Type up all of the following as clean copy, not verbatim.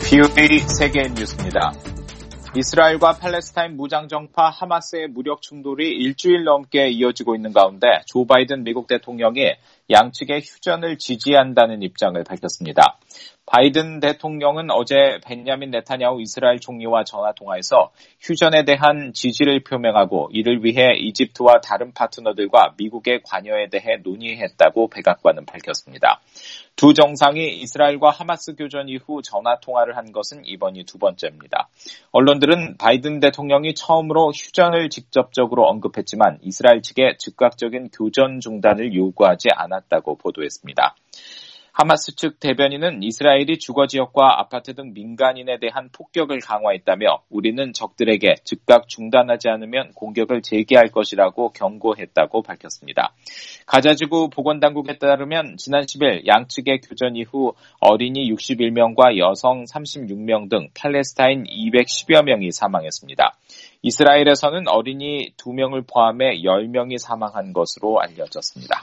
VOA 세계 뉴스입니다. 이스라엘과 팔레스타인 무장정파 하마스의 무력 충돌이 일주일 넘게 이어지고 있는 가운데 조 바이든 미국 대통령이 양측의 휴전을 지지한다는 입장을 밝혔습니다. 바이든 대통령은 어제 벤야민 네타냐후 이스라엘 총리와 전화통화에서 휴전에 대한 지지를 표명하고 이를 위해 이집트와 다른 파트너들과 미국의 관여에 대해 논의했다고 백악관은 밝혔습니다. 두 정상이 이스라엘과 하마스 교전 이후 전화통화를 한 것은 이번이 두 번째입니다. 언론들은 바이든 대통령이 처음으로 휴전을 직접적으로 언급했지만 이스라엘 측에 즉각적인 교전 중단을 요구하지 않았다고 보도했습니다. 하마스 측 대변인은 이스라엘이 주거지역과 아파트 등 민간인에 대한 폭격을 강화했다며 우리는 적들에게 즉각 중단하지 않으면 공격을 재개할 것이라고 경고했다고 밝혔습니다. 가자지구 보건당국에 따르면 지난 10일 양측의 교전 이후 어린이 61명과 여성 36명 등 팔레스타인 210여 명이 사망했습니다. 이스라엘에서는 어린이 2명을 포함해 10명이 사망한 것으로 알려졌습니다.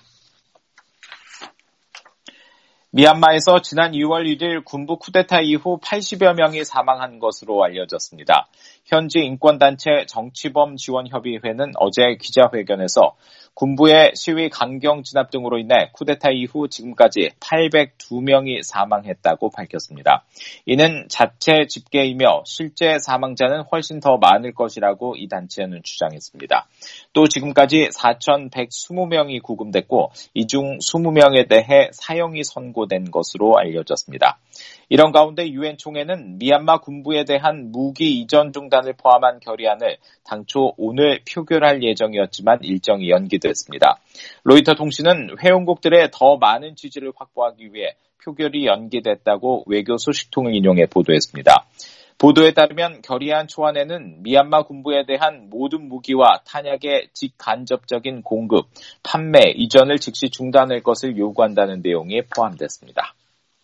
미얀마에서 지난 2월 1일 군부 쿠데타 이후 80여 명이 사망한 것으로 알려졌습니다. 현지 인권단체 정치범지원협의회는 어제 기자회견에서 군부의 시위 강경 진압 등으로 인해 쿠데타 이후 지금까지 802명이 사망했다고 밝혔습니다. 이는 자체 집계이며 실제 사망자는 훨씬 더 많을 것이라고 이 단체는 주장했습니다. 또 지금까지 4,120명이 구금됐고 이 중 20명에 대해 사형이 선고된 것으로 알려졌습니다. 이런 가운데 유엔 총회는 미얀마 군부에 대한 무기 이전 중단을 포함한 결의안을 당초 오늘 표결할 예정이었지만 일정이 연기됐습니다. 로이터 통신은 회원국들의 더 많은 지지를 확보하기 위해 표결이 연기됐다고 외교 소식통을 인용해 보도했습니다. 보도에 따르면 결의안 초안에는 미얀마 군부에 대한 모든 무기와 탄약의 직간접적인 공급, 판매, 이전을 즉시 중단할 것을 요구한다는 내용이 포함됐습니다.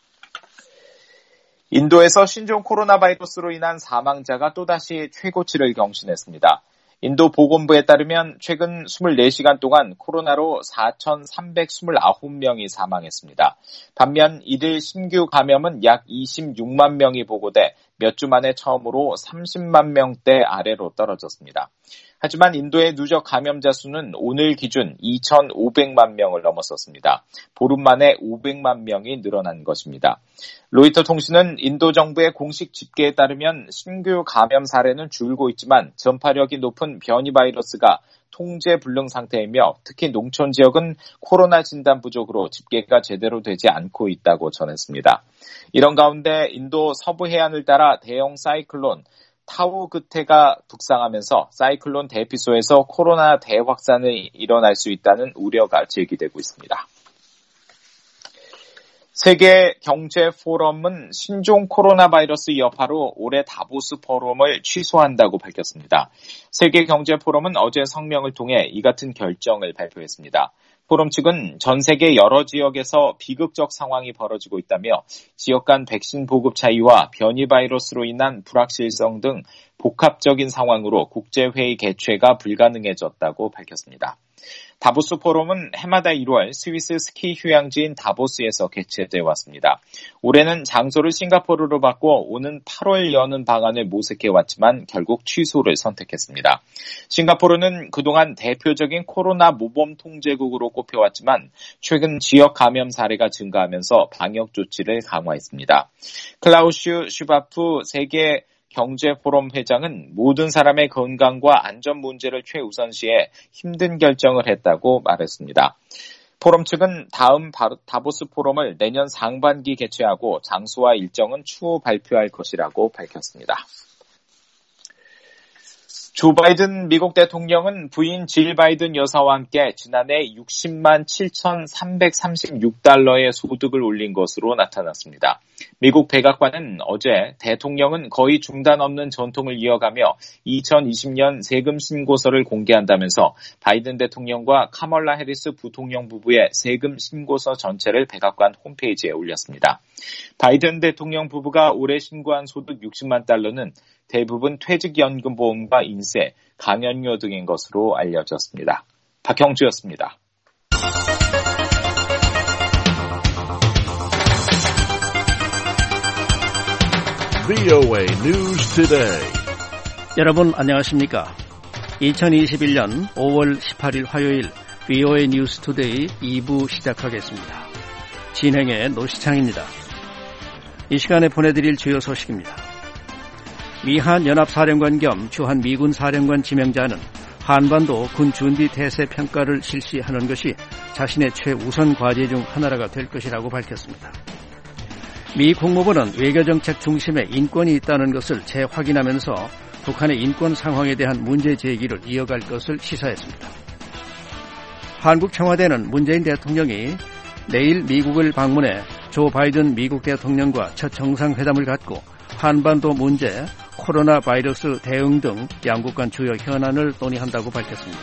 인도에서 신종 코로나 바이러스로 인한 사망자가 또다시 최고치를 경신했습니다. 인도 보건부에 따르면 최근 24시간 동안 코로나로 4,329명이 사망했습니다. 반면 이들 신규 감염은 약 26만 명이 보고돼 몇 주 만에 처음으로 30만 명대 아래로 떨어졌습니다. 하지만 인도의 누적 감염자 수는 오늘 기준 2,500만 명을 넘었었습니다. 보름 만에 500만 명이 늘어난 것입니다. 로이터 통신은 인도 정부의 공식 집계에 따르면 신규 감염 사례는 줄고 있지만 전파력이 높은 변이 바이러스가 통제 불능 상태이며 특히 농촌 지역은 코로나 진단 부족으로 집계가 제대로 되지 않고 있다고 전했습니다. 이런 가운데 인도 서부 해안을 따라 대형 사이클론 타우그테가 북상하면서 사이클론 대피소에서 코로나 대확산이 일어날 수 있다는 우려가 제기되고 있습니다. 세계 경제 포럼은 신종 코로나 바이러스 여파로 올해 다보스 포럼을 취소한다고 밝혔습니다. 세계 경제 포럼은 어제 성명을 통해 이 같은 결정을 발표했습니다. 포럼 측은 전 세계 여러 지역에서 비극적 상황이 벌어지고 있다며 지역 간 백신 보급 차이와 변이 바이러스로 인한 불확실성 등 복합적인 상황으로 국제회의 개최가 불가능해졌다고 밝혔습니다. 다보스 포럼은 해마다 1월 스위스 스키 휴양지인 다보스에서 개최돼 왔습니다. 올해는 장소를 싱가포르로 바꿔 오는 8월 여는 방안을 모색해왔지만 결국 취소를 선택했습니다. 싱가포르는 그동안 대표적인 코로나 모범 통제국으로 꼽혀왔지만 최근 지역 감염 사례가 증가하면서 방역 조치를 강화했습니다. 클라우슈 슈바프 세계 경제포럼 회장은 모든 사람의 건강과 안전 문제를 최우선시해 힘든 결정을 했다고 말했습니다. 포럼 측은 다음 다보스 포럼을 내년 상반기 개최하고 장소와 일정은 추후 발표할 것이라고 밝혔습니다. 조 바이든 미국 대통령은 부인 질 바이든 여사와 함께 지난해 60만 7,336달러의 소득을 올린 것으로 나타났습니다. 미국 백악관은 어제 대통령은 거의 중단 없는 전통을 이어가며 2020년 세금 신고서를 공개한다면서 바이든 대통령과 카멀라 해리스 부통령 부부의 세금 신고서 전체를 백악관 홈페이지에 올렸습니다. 바이든 대통령 부부가 올해 신고한 소득 60만 달러는 대부분 퇴직연금보험과 인세, 강연료 등인 것으로 알려졌습니다. 박형주였습니다. VOA News Today. 여러분 안녕하십니까? 2021년 5월 18일 화요일 VOA News Today 2부 시작하겠습니다. 진행의 노시창입니다. 이 시간에 보내드릴 주요 소식입니다. 미한 연합사령관 겸 주한 미군 사령관 지명자는 한반도 군 준비 태세 평가를 실시하는 것이 자신의 최우선 과제 중 하나가 될 것이라고 밝혔습니다. 미 국무부는 외교정책 중심에 인권이 있다는 것을 재확인하면서 북한의 인권 상황에 대한 문제 제기를 이어갈 것을 시사했습니다. 한국 청와대는 문재인 대통령이 내일 미국을 방문해 조 바이든 미국 대통령과 첫 정상회담을 갖고 한반도 문제, 코로나 바이러스 대응 등 양국 간 주요 현안을 논의한다고 밝혔습니다.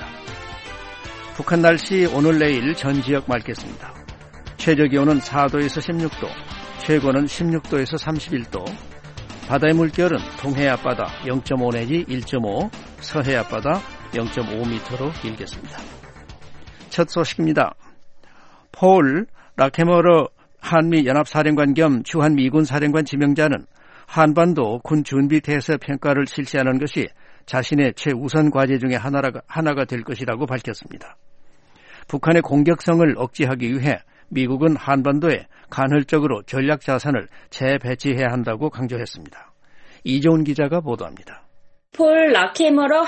북한 날씨 오늘 내일 전 지역 맑겠습니다. 최저기온은 4도에서 16도, 최고는 16도에서 31도, 바다의 물결은 동해 앞바다 0.5 내지 1.5, 서해 앞바다 0.5m로 일겠습니다. 첫 소식입니다. 폴 라케머러 한미연합사령관 겸 주한미군 사령관 지명자는 한반도 군 준비 태세 평가를 실시하는 것이 자신의 최우선 과제 중에 하나가 될 것이라고 밝혔습니다. 북한의 공격성을 억제하기 위해 미국은 한반도에 간헐적으로 전략 자산을 재배치해야 한다고 강조했습니다. 이종훈 기자가 보도합니다. 폴 라케머러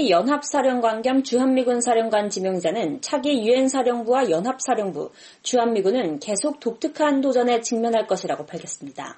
한미연합사령관 겸 주한미군 사령관 지명자는 차기 유엔사령부와 연합사령부, 주한미군은 계속 독특한 도전에 직면할 것이라고 밝혔습니다.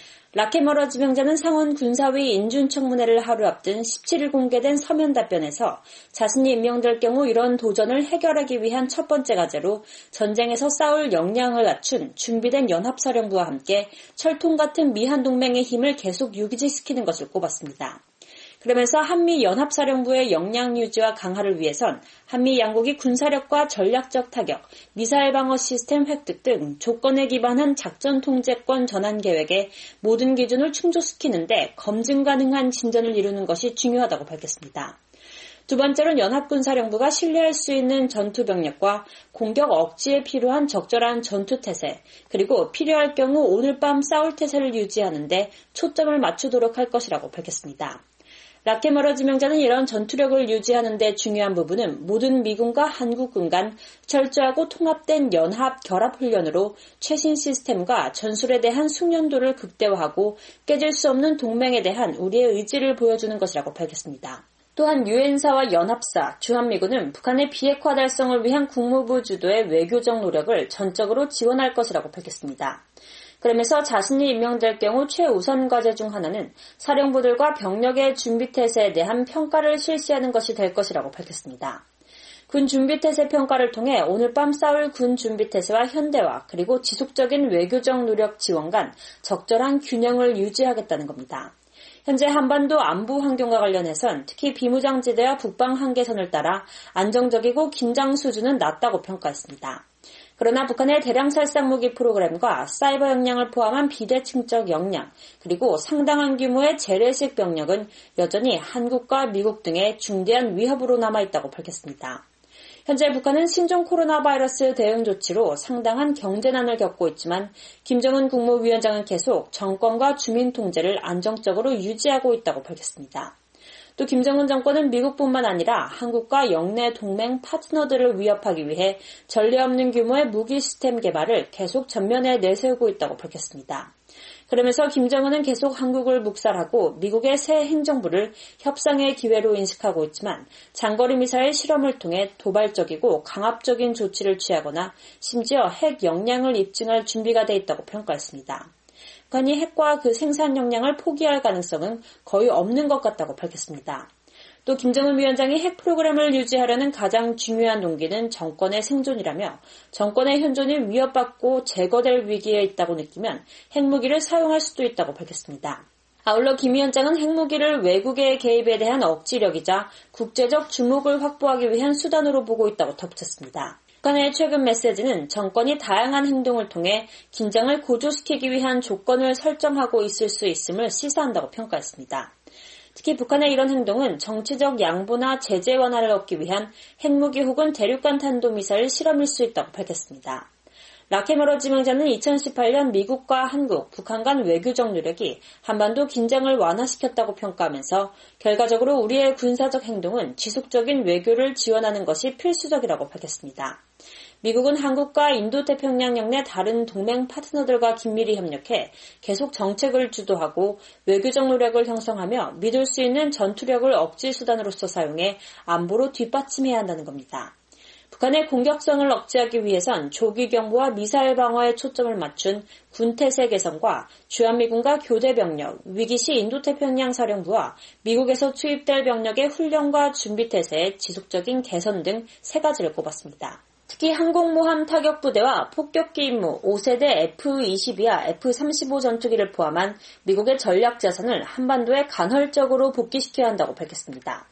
라케머러 지명자는 상원 군사위 인준청문회를 하루 앞둔 17일 공개된 서면 답변에서 자신이 임명될 경우 이런 도전을 해결하기 위한 첫 번째 과제로 전쟁에서 싸울 역량을 갖춘 준비된 연합사령부와 함께 철통 같은 미한 동맹의 힘을 계속 유지시키는 것을 꼽았습니다. 그러면서 한미연합사령부의 역량 유지와 강화를 위해선 한미 양국이 군사력과 전략적 타격, 미사일 방어 시스템 획득 등 조건에 기반한 작전 통제권 전환 계획의 모든 기준을 충족시키는 데 검증 가능한 진전을 이루는 것이 중요하다고 밝혔습니다. 두 번째로는 연합군사령부가 신뢰할 수 있는 전투병력과 공격 억지에 필요한 적절한 전투태세, 그리고 필요할 경우 오늘 밤 싸울 태세를 유지하는 데 초점을 맞추도록 할 것이라고 밝혔습니다. 라케머러 지명자는 이런 전투력을 유지하는 데 중요한 부분은 모든 미군과 한국군 간 철저하고 통합된 연합 결합훈련으로 최신 시스템과 전술에 대한 숙련도를 극대화하고 깨질 수 없는 동맹에 대한 우리의 의지를 보여주는 것이라고 밝혔습니다. 또한 유엔사와 연합사, 주한미군은 북한의 비핵화 달성을 위한 국무부 주도의 외교적 노력을 전적으로 지원할 것이라고 밝혔습니다. 그러면서 자신이 임명될 경우 최우선 과제 중 하나는 사령부들과 병력의 준비태세에 대한 평가를 실시하는 것이 될 것이라고 밝혔습니다. 군 준비태세 평가를 통해 오늘 밤 싸울 군 준비태세와 현대화 그리고 지속적인 외교적 노력 지원 간 적절한 균형을 유지하겠다는 겁니다. 현재 한반도 안보 환경과 관련해선 특히 비무장지대와 북방 한계선을 따라 안정적이고 긴장 수준은 낮다고 평가했습니다. 그러나 북한의 대량 살상 무기 프로그램과 사이버 역량을 포함한 비대칭적 역량, 그리고 상당한 규모의 재래식 병력은 여전히 한국과 미국 등의 중대한 위협으로 남아있다고 밝혔습니다. 현재 북한은 신종 코로나 바이러스 대응 조치로 상당한 경제난을 겪고 있지만 김정은 국무위원장은 계속 정권과 주민 통제를 안정적으로 유지하고 있다고 밝혔습니다. 또 김정은 정권은 미국뿐만 아니라 한국과 영내 동맹 파트너들을 위협하기 위해 전례 없는 규모의 무기 시스템 개발을 계속 전면에 내세우고 있다고 밝혔습니다. 그러면서 김정은은 계속 한국을 묵살하고 미국의 새 행정부를 협상의 기회로 인식하고 있지만 장거리 미사일 실험을 통해 도발적이고 강압적인 조치를 취하거나 심지어 핵 역량을 입증할 준비가 돼 있다고 평가했습니다. 북한이 핵과 그 생산 역량을 포기할 가능성은 거의 없는 것 같다고 밝혔습니다. 또 김정은 위원장이 핵 프로그램을 유지하려는 가장 중요한 동기는 정권의 생존이라며 정권의 현존이 위협받고 제거될 위기에 있다고 느끼면 핵무기를 사용할 수도 있다고 밝혔습니다. 아울러 김 위원장은 핵무기를 외국의 개입에 대한 억지력이자 국제적 주목을 확보하기 위한 수단으로 보고 있다고 덧붙였습니다. 북한의 최근 메시지는 정권이 다양한 행동을 통해 긴장을 고조시키기 위한 조건을 설정하고 있을 수 있음을 시사한다고 평가했습니다. 특히 북한의 이런 행동은 정치적 양보나 제재 완화를 얻기 위한 핵무기 혹은 대륙간 탄도미사일 실험일 수 있다고 밝혔습니다. 라케머러 지명자는 2018년 미국과 한국, 북한 간 외교적 노력이 한반도 긴장을 완화시켰다고 평가하면서 결과적으로 우리의 군사적 행동은 지속적인 외교를 지원하는 것이 필수적이라고 밝혔습니다. 미국은 한국과 인도태평양 영내 다른 동맹 파트너들과 긴밀히 협력해 계속 정책을 주도하고 외교적 노력을 형성하며 믿을 수 있는 전투력을 억지 수단으로서 사용해 안보로 뒷받침해야 한다는 겁니다. 북한의 공격성을 억제하기 위해선 조기 경보와 미사일 방어에 초점을 맞춘 군태세 개선과 주한미군과 교대 병력, 위기시 인도태평양 사령부와 미국에서 투입될 병력의 훈련과 준비 태세의 지속적인 개선 등 세 가지를 꼽았습니다. 특히 항공모함 타격부대와 폭격기 임무 5세대 F-22와 F-35 전투기를 포함한 미국의 전략 자산을 한반도에 간헐적으로 복귀시켜야 한다고 밝혔습니다.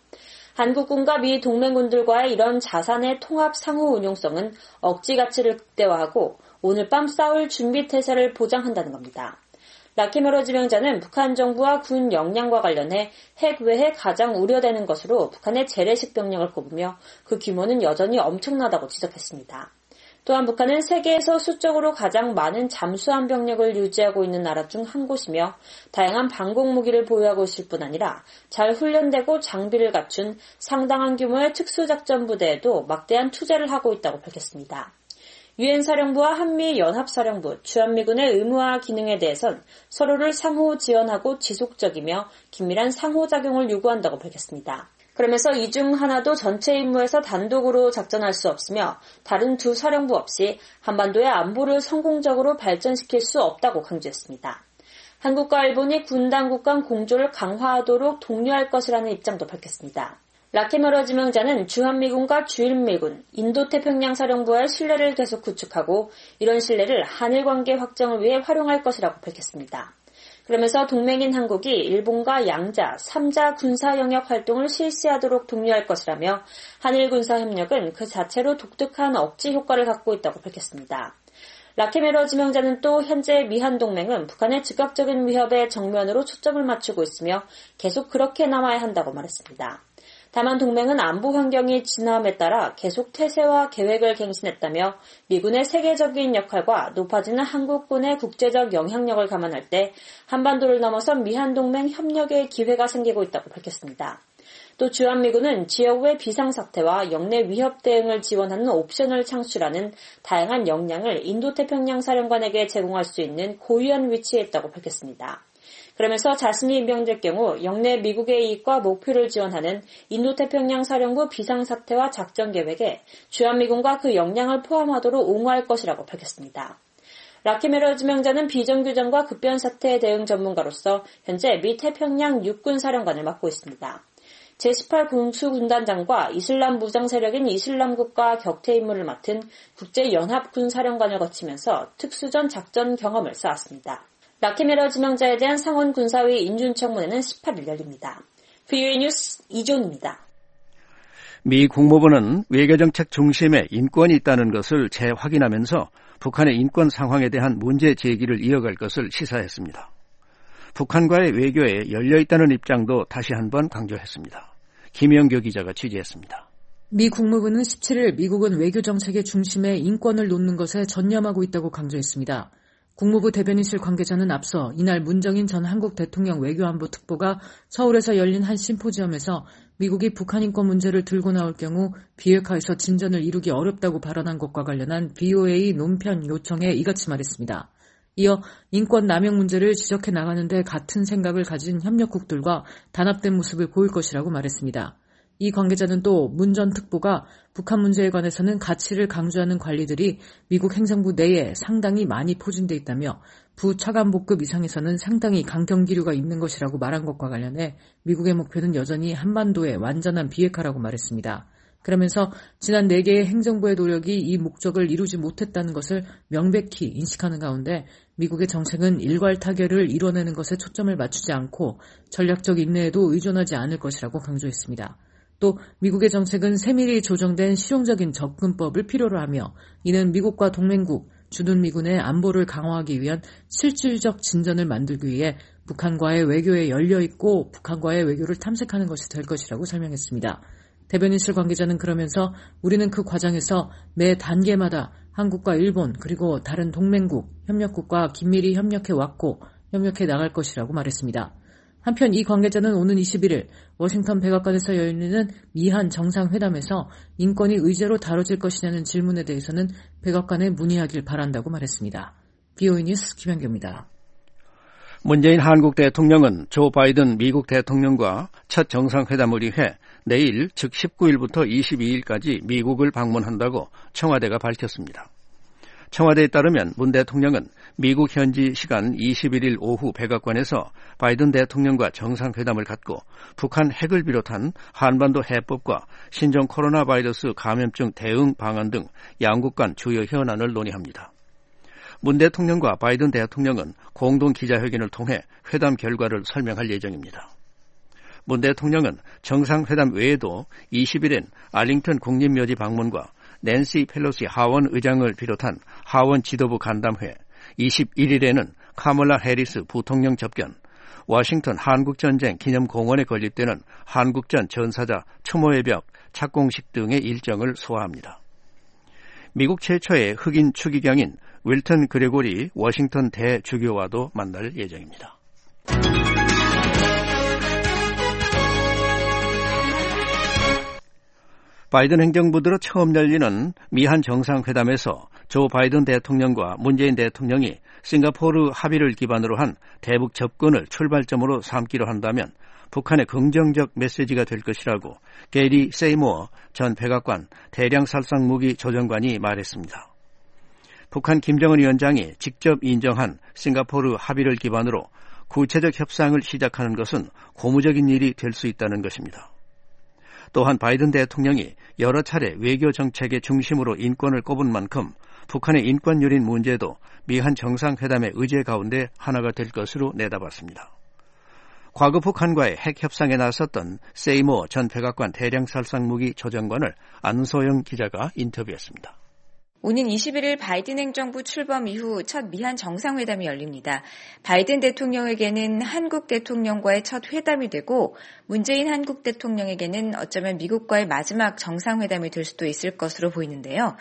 한국군과 미 동맹군들과의 이런 자산의 통합 상호 운용성은 억지 가치를 극대화하고 오늘 밤 싸울 준비 태세를 보장한다는 겁니다. 라케머러 지명자는 북한 정부와 군 역량과 관련해 핵 외에 가장 우려되는 것으로 북한의 재래식 병력을 꼽으며 그 규모는 여전히 엄청나다고 지적했습니다. 또한 북한은 세계에서 수적으로 가장 많은 잠수함 병력을 유지하고 있는 나라 중 한 곳이며 다양한 방공 무기를 보유하고 있을 뿐 아니라 잘 훈련되고 장비를 갖춘 상당한 규모의 특수작전 부대에도 막대한 투자를 하고 있다고 밝혔습니다. 유엔 사령부와 한미 연합사령부, 주한미군의 의무와 기능에 대해선 서로를 상호 지원하고 지속적이며 긴밀한 상호작용을 요구한다고 밝혔습니다. 그러면서 이 중 하나도 전체 임무에서 단독으로 작전할 수 없으며 다른 두 사령부 없이 한반도의 안보를 성공적으로 발전시킬 수 없다고 강조했습니다. 한국과 일본이 군 당국 간 공조를 강화하도록 독려할 것이라는 입장도 밝혔습니다. 라케머러 지명자는 주한미군과 주일미군, 인도태평양 사령부와의 신뢰를 계속 구축하고 이런 신뢰를 한일 관계 확정을 위해 활용할 것이라고 밝혔습니다. 그러면서 동맹인 한국이 일본과 양자, 3자 군사 영역 활동을 실시하도록 독려할 것이라며 한일 군사 협력은 그 자체로 독특한 억지 효과를 갖고 있다고 밝혔습니다. 라케머러 지명자는 또 현재 미한 동맹은 북한의 즉각적인 위협에 정면으로 초점을 맞추고 있으며 계속 그렇게 남아야 한다고 말했습니다. 다만 동맹은 안보 환경이 진화함에 따라 계속 태세와 계획을 갱신했다며 미군의 세계적인 역할과 높아지는 한국군의 국제적 영향력을 감안할 때 한반도를 넘어선 미한동맹 협력의 기회가 생기고 있다고 밝혔습니다. 또 주한미군은 지역의 비상사태와 영내 위협 대응을 지원하는 옵션을 창출하는 다양한 역량을 인도태평양 사령관에게 제공할 수 있는 고유한 위치에 있다고 밝혔습니다. 그러면서 자신이 임명될 경우 영내 미국의 이익과 목표를 지원하는 인도태평양 사령부 비상사태와 작전계획에 주한미군과 그 역량을 포함하도록 옹호할 것이라고 밝혔습니다. 라케머러 지명자는 비정규전과 급변사태 대응 전문가로서 현재 미 태평양 육군사령관을 맡고 있습니다. 제18 군수군단장과 이슬람 무장세력인 이슬람국과 격퇴 임무를 맡은 국제연합군사령관을 거치면서 특수전 작전 경험을 쌓았습니다. 라케머러 지명자에 대한 상원 군사위 인준청문회는 18일 열립니다. VOA 뉴스 이존입니다. 미 국무부는 외교정책 중심에 인권이 있다는 것을 재확인하면서 북한의 인권 상황에 대한 문제 제기를 이어갈 것을 시사했습니다. 북한과의 외교에 열려있다는 입장도 다시 한번 강조했습니다. 김영교 기자가 취재했습니다. 미 국무부는 17일 미국은 외교정책의 중심에 인권을 놓는 것에 전념하고 있다고 강조했습니다. 국무부 대변인실 관계자는 앞서 이날 문정인 전 한국 대통령 외교안보 특보가 서울에서 열린 한 심포지엄에서 미국이 북한 인권 문제를 들고 나올 경우 비핵화에서 진전을 이루기 어렵다고 발언한 것과 관련한 BOA 논편 요청에 이같이 말했습니다. 이어 인권 남용 문제를 지적해 나가는데 같은 생각을 가진 협력국들과 단합된 모습을 보일 것이라고 말했습니다. 이 관계자는 또 문 전 특보가 북한 문제에 관해서는 가치를 강조하는 관리들이 미국 행정부 내에 상당히 많이 포진돼 있다며 부차관복급 이상에서는 상당히 강경 기류가 있는 것이라고 말한 것과 관련해 미국의 목표는 여전히 한반도의 완전한 비핵화라고 말했습니다. 그러면서 지난 4개의 행정부의 노력이 이 목적을 이루지 못했다는 것을 명백히 인식하는 가운데 미국의 정책은 일괄 타결을 이뤄내는 것에 초점을 맞추지 않고 전략적 인내에도 의존하지 않을 것이라고 강조했습니다. 또 미국의 정책은 세밀히 조정된 실용적인 접근법을 필요로 하며 이는 미국과 동맹국, 주둔미군의 안보를 강화하기 위한 실질적 진전을 만들기 위해 북한과의 외교에 열려있고 북한과의 외교를 탐색하는 것이 될 것이라고 설명했습니다. 대변인실 관계자는 그러면서 우리는 그 과정에서 매 단계마다 한국과 일본 그리고 다른 동맹국, 협력국과 긴밀히 협력해 왔고 협력해 나갈 것이라고 말했습니다. 한편 이 관계자는 오는 21일 워싱턴 백악관에서 열리는 미한 정상회담에서 인권이 의제로 다뤄질 것이냐는 질문에 대해서는 백악관에 문의하길 바란다고 말했습니다. BOE 뉴스 김현규입니다. 문재인 한국 대통령은 조 바이든 미국 대통령과 첫 정상회담을 위해 내일 즉 19일부터 22일까지 미국을 방문한다고 청와대가 밝혔습니다. 청와대에 따르면 문 대통령은 미국 현지 시간 21일 오후 백악관에서 바이든 대통령과 정상회담을 갖고 북한 핵을 비롯한 한반도 해법과 신종 코로나 바이러스 감염증 대응 방안 등 양국 간 주요 현안을 논의합니다. 문 대통령과 바이든 대통령은 공동 기자회견을 통해 회담 결과를 설명할 예정입니다. 문 대통령은 정상회담 외에도 20일엔 알링턴 국립묘지 방문과 낸시 펠로시 하원 의장을 비롯한 하원 지도부 간담회, 21일에는 카멀라 해리스 부통령 접견, 워싱턴 한국전쟁 기념공원에 건립되는 한국전 전사자 추모의 벽 착공식 등의 일정을 소화합니다. 미국 최초의 흑인 추기경인 윌턴 그레고리 워싱턴 대주교와도 만날 예정입니다. 바이든 행정부 들어 처음 열리는 미한 정상회담에서 조 바이든 대통령과 문재인 대통령이 싱가포르 합의를 기반으로 한 대북 접근을 출발점으로 삼기로 한다면 북한의 긍정적 메시지가 될 것이라고 게리 세이모어 전 백악관 대량살상무기 조정관이 말했습니다. 북한 김정은 위원장이 직접 인정한 싱가포르 합의를 기반으로 구체적 협상을 시작하는 것은 고무적인 일이 될 수 있다는 것입니다. 또한 바이든 대통령이 여러 차례 외교 정책의 중심으로 인권을 꼽은 만큼 북한의 인권 유린 문제도 미한 정상회담의 의제 가운데 하나가 될 것으로 내다봤습니다. 과거 북한과의 핵 협상에 나섰던 세이모 전 백악관 대량살상무기 조정관을 안소영 기자가 인터뷰했습니다. 오는 21일 바이든 행정부 출범 이후 첫 미한 정상회담이 열립니다. 바이든 대통령에게는 한국 대통령과의 첫 회담이 되고 문재인 한국 대통령에게는 어쩌면 미국과의 마지막 정상회담이 될 수도 있을 것으로 보이는데요.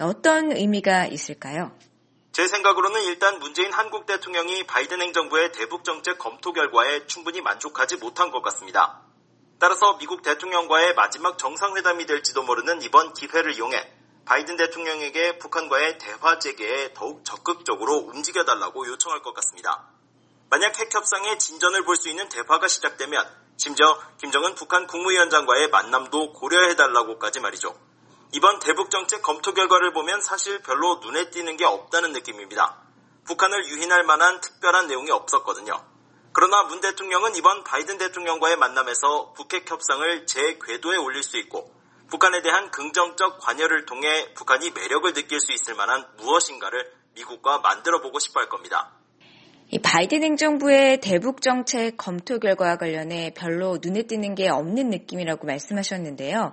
어떤 의미가 있을까요? 제 생각으로는 일단 문재인 한국 대통령이 바이든 행정부의 대북 정책 검토 결과에 충분히 만족하지 못한 것 같습니다. 따라서 미국 대통령과의 마지막 정상회담이 될지도 모르는 이번 기회를 이용해 바이든 대통령에게 북한과의 대화 재개에 더욱 적극적으로 움직여달라고 요청할 것 같습니다. 만약 핵협상의 진전을 볼 수 있는 대화가 시작되면 심지어 김정은 북한 국무위원장과의 만남도 고려해달라고까지 말이죠. 이번 대북정책 검토 결과를 보면 사실 별로 눈에 띄는 게 없다는 느낌입니다. 북한을 유인할 만한 특별한 내용이 없었거든요. 그러나 문 대통령은 이번 바이든 대통령과의 만남에서 북핵 협상을 제 궤도에 올릴 수 있고 북한에 대한 긍정적 관여를 통해 북한이 매력을 느낄 수 있을 만한 무엇인가를 미국과 만들어보고 싶어 할 겁니다. 이 바이든 행정부의 대북 정책 검토 결과와 관련해 별로 눈에 띄는 게 없는 느낌이라고 말씀하셨는데요.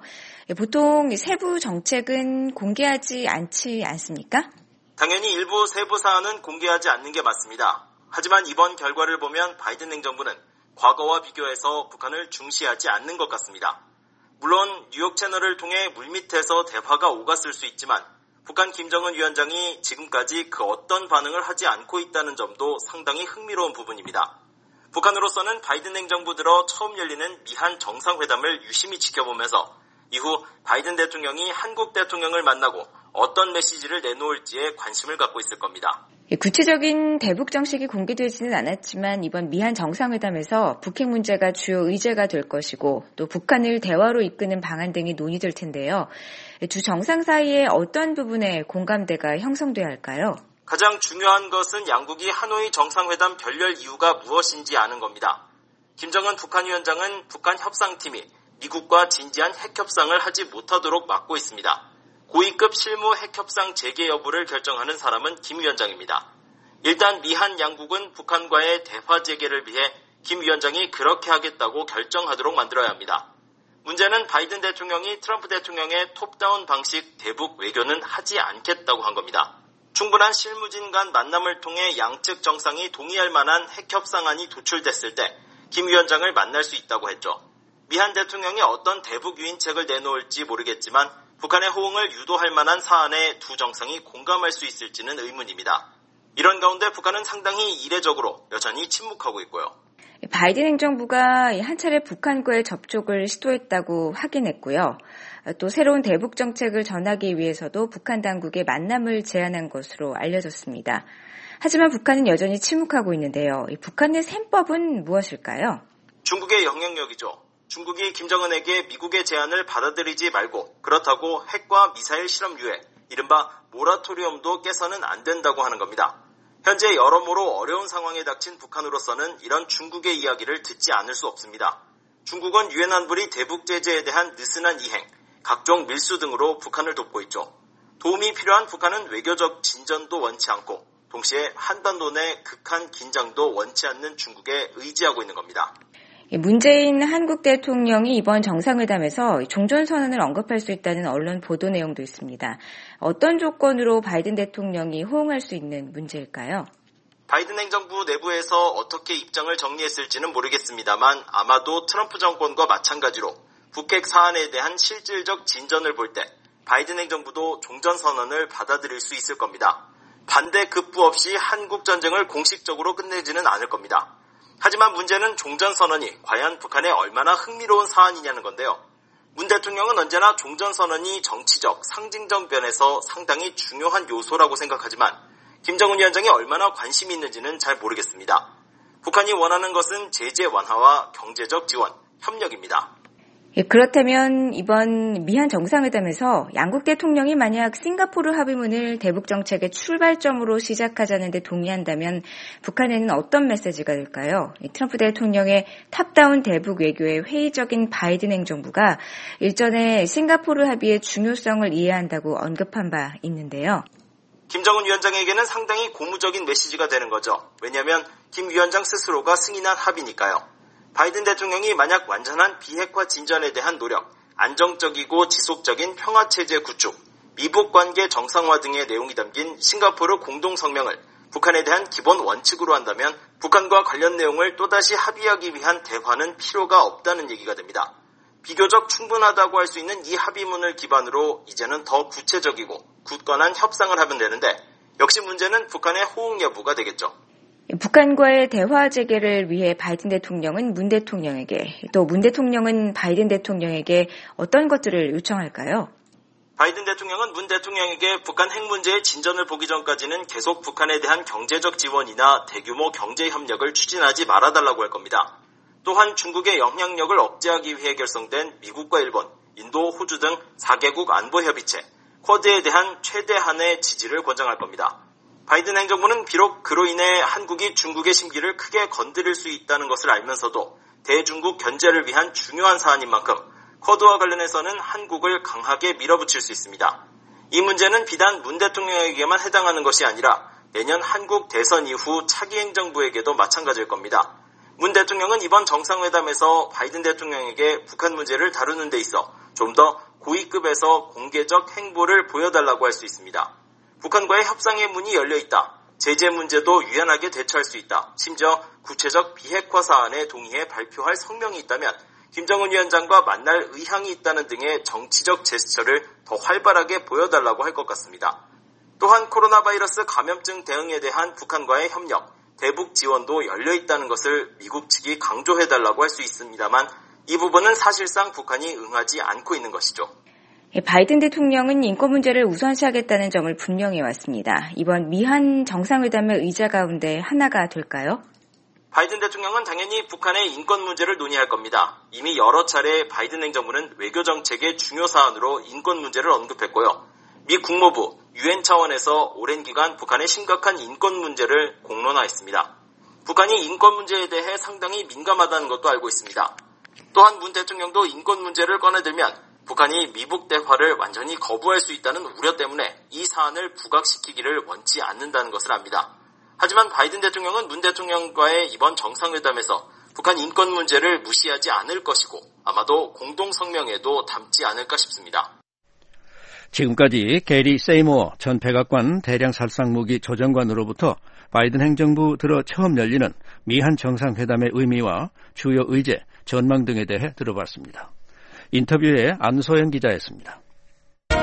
보통 세부 정책은 공개하지 않지 않습니까? 당연히 일부 세부 사안은 공개하지 않는 게 맞습니다. 하지만 이번 결과를 보면 바이든 행정부는 과거와 비교해서 북한을 중시하지 않는 것 같습니다. 물론 뉴욕 채널을 통해 물밑에서 대화가 오갔을 수 있지만 북한 김정은 위원장이 지금까지 그 어떤 반응을 하지 않고 있다는 점도 상당히 흥미로운 부분입니다. 북한으로서는 바이든 행정부 들어 처음 열리는 미한 정상회담을 유심히 지켜보면서 이후 바이든 대통령이 한국 대통령을 만나고 어떤 메시지를 내놓을지에 관심을 갖고 있을 겁니다. 구체적인 대북 정책이 공개되지는 않았지만 이번 미한 정상회담에서 북핵 문제가 주요 의제가 될 것이고 또 북한을 대화로 이끄는 방안 등이 논의될 텐데요. 두 정상 사이에 어떤 부분에 공감대가 형성돼야 할까요? 가장 중요한 것은 양국이 하노이 정상회담 별열 이유가 무엇인지 아는 겁니다. 김정은 북한 위원장은 북한 협상팀이 미국과 진지한 핵협상을 하지 못하도록 막고 있습니다. 고위급 실무 핵협상 재개 여부를 결정하는 사람은 김 위원장입니다. 일단 미한 양국은 북한과의 대화 재개를 위해 김 위원장이 그렇게 하겠다고 결정하도록 만들어야 합니다. 문제는 바이든 대통령이 트럼프 대통령의 톱다운 방식 대북 외교는 하지 않겠다고 한 겁니다. 충분한 실무진 간 만남을 통해 양측 정상이 동의할 만한 핵협상안이 도출됐을 때 김 위원장을 만날 수 있다고 했죠. 미한 대통령이 어떤 대북 유인책을 내놓을지 모르겠지만 북한의 호응을 유도할 만한 사안에 두 정상이 공감할 수 있을지는 의문입니다. 이런 가운데 북한은 상당히 이례적으로 여전히 침묵하고 있고요. 바이든 행정부가 한 차례 북한과의 접촉을 시도했다고 확인했고요. 또 새로운 대북 정책을 전하기 위해서도 북한 당국의 만남을 제안한 것으로 알려졌습니다. 하지만 북한은 여전히 침묵하고 있는데요. 북한의 셈법은 무엇일까요? 중국의 영향력이죠. 중국이 김정은에게 미국의 제안을 받아들이지 말고 그렇다고 핵과 미사일 실험 유예, 이른바 모라토리엄도 깨서는 안 된다고 하는 겁니다. 현재 여러모로 어려운 상황에 닥친 북한으로서는 이런 중국의 이야기를 듣지 않을 수 없습니다. 중국은 유엔 안보리 대북 제재에 대한 느슨한 이행, 각종 밀수 등으로 북한을 돕고 있죠. 도움이 필요한 북한은 외교적 진전도 원치 않고 동시에 한반도 내 극한 긴장도 원치 않는 중국에 의지하고 있는 겁니다. 문재인 한국 대통령이 이번 정상회담에서 종전선언을 언급할 수 있다는 언론 보도 내용도 있습니다. 어떤 조건으로 바이든 대통령이 호응할 수 있는 문제일까요? 바이든 행정부 내부에서 어떻게 입장을 정리했을지는 모르겠습니다만 아마도 트럼프 정권과 마찬가지로 북핵 사안에 대한 실질적 진전을 볼 때 바이든 행정부도 종전선언을 받아들일 수 있을 겁니다. 반대 급부 없이 한국 전쟁을 공식적으로 끝내지는 않을 겁니다. 하지만 문제는 종전선언이 과연 북한에 얼마나 흥미로운 사안이냐는 건데요. 문 대통령은 언제나 종전선언이 정치적, 상징적 면에서 상당히 중요한 요소라고 생각하지만 김정은 위원장이 얼마나 관심이 있는지는 잘 모르겠습니다. 북한이 원하는 것은 제재 완화와 경제적 지원, 협력입니다. 그렇다면 이번 미한 정상회담에서 양국 대통령이 만약 싱가포르 합의문을 대북 정책의 출발점으로 시작하자는 데 동의한다면 북한에는 어떤 메시지가 될까요? 트럼프 대통령의 탑다운 대북 외교의 회의적인 바이든 행정부가 일전에 싱가포르 합의의 중요성을 이해한다고 언급한 바 있는데요. 김정은 위원장에게는 상당히 고무적인 메시지가 되는 거죠. 왜냐하면 김 위원장 스스로가 승인한 합의니까요. 바이든 대통령이 만약 완전한 비핵화 진전에 대한 노력, 안정적이고 지속적인 평화체제 구축, 미북 관계 정상화 등의 내용이 담긴 싱가포르 공동성명을 북한에 대한 기본 원칙으로 한다면 북한과 관련 내용을 또다시 합의하기 위한 대화는 필요가 없다는 얘기가 됩니다. 비교적 충분하다고 할 수 있는 이 합의문을 기반으로 이제는 더 구체적이고 굳건한 협상을 하면 되는데 역시 문제는 북한의 호응 여부가 되겠죠. 북한과의 대화 재개를 위해 바이든 대통령은 문 대통령에게 또 문 대통령은 바이든 대통령에게 어떤 것들을 요청할까요? 바이든 대통령은 문 대통령에게 북한 핵 문제의 진전을 보기 전까지는 계속 북한에 대한 경제적 지원이나 대규모 경제 협력을 추진하지 말아달라고 할 겁니다. 또한 중국의 영향력을 억제하기 위해 결성된 미국과 일본, 인도, 호주 등 4개국 안보협의체, 쿼드에 대한 최대한의 지지를 권장할 겁니다. 바이든 행정부는 비록 그로 인해 한국이 중국의 심기를 크게 건드릴 수 있다는 것을 알면서도 대중국 견제를 위한 중요한 사안인 만큼 쿼드와 관련해서는 한국을 강하게 밀어붙일 수 있습니다. 이 문제는 비단 문 대통령에게만 해당하는 것이 아니라 내년 한국 대선 이후 차기 행정부에게도 마찬가지일 겁니다. 문 대통령은 이번 정상회담에서 바이든 대통령에게 북한 문제를 다루는 데 있어 좀 더 고위급에서 공개적 행보를 보여달라고 할 수 있습니다. 북한과의 협상의 문이 열려있다. 제재 문제도 유연하게 대처할 수 있다. 심지어 구체적 비핵화 사안에 동의해 발표할 성명이 있다면 김정은 위원장과 만날 의향이 있다는 등의 정치적 제스처를 더 활발하게 보여달라고 할 것 같습니다. 또한 코로나 바이러스 감염증 대응에 대한 북한과의 협력, 대북 지원도 열려있다는 것을 미국 측이 강조해달라고 할 수 있습니다만 이 부분은 사실상 북한이 응하지 않고 있는 것이죠. 바이든 대통령은 인권 문제를 우선시하겠다는 점을 분명히 해왔습니다. 이번 미한 정상회담의 의자 가운데 하나가 될까요? 바이든 대통령은 당연히 북한의 인권 문제를 논의할 겁니다. 이미 여러 차례 바이든 행정부는 외교 정책의 중요 사안으로 인권 문제를 언급했고요. 미 국무부, 유엔 차원에서 오랜 기간 북한의 심각한 인권 문제를 공론화했습니다. 북한이 인권 문제에 대해 상당히 민감하다는 것도 알고 있습니다. 또한 문 대통령도 인권 문제를 꺼내들면 북한이 미북 대화를 완전히 거부할 수 있다는 우려 때문에 이 사안을 부각시키기를 원치 않는다는 것을 압니다. 하지만 바이든 대통령은 문 대통령과의 이번 정상회담에서 북한 인권 문제를 무시하지 않을 것이고 아마도 공동성명에도 담지 않을까 싶습니다. 지금까지 게리 세이모어 전 백악관 대량살상무기 조정관으로부터 바이든 행정부 들어 처음 열리는 미한 정상회담의 의미와 주요 의제, 전망 등에 대해 들어봤습니다. 인터뷰에 안소영 기자였습니다.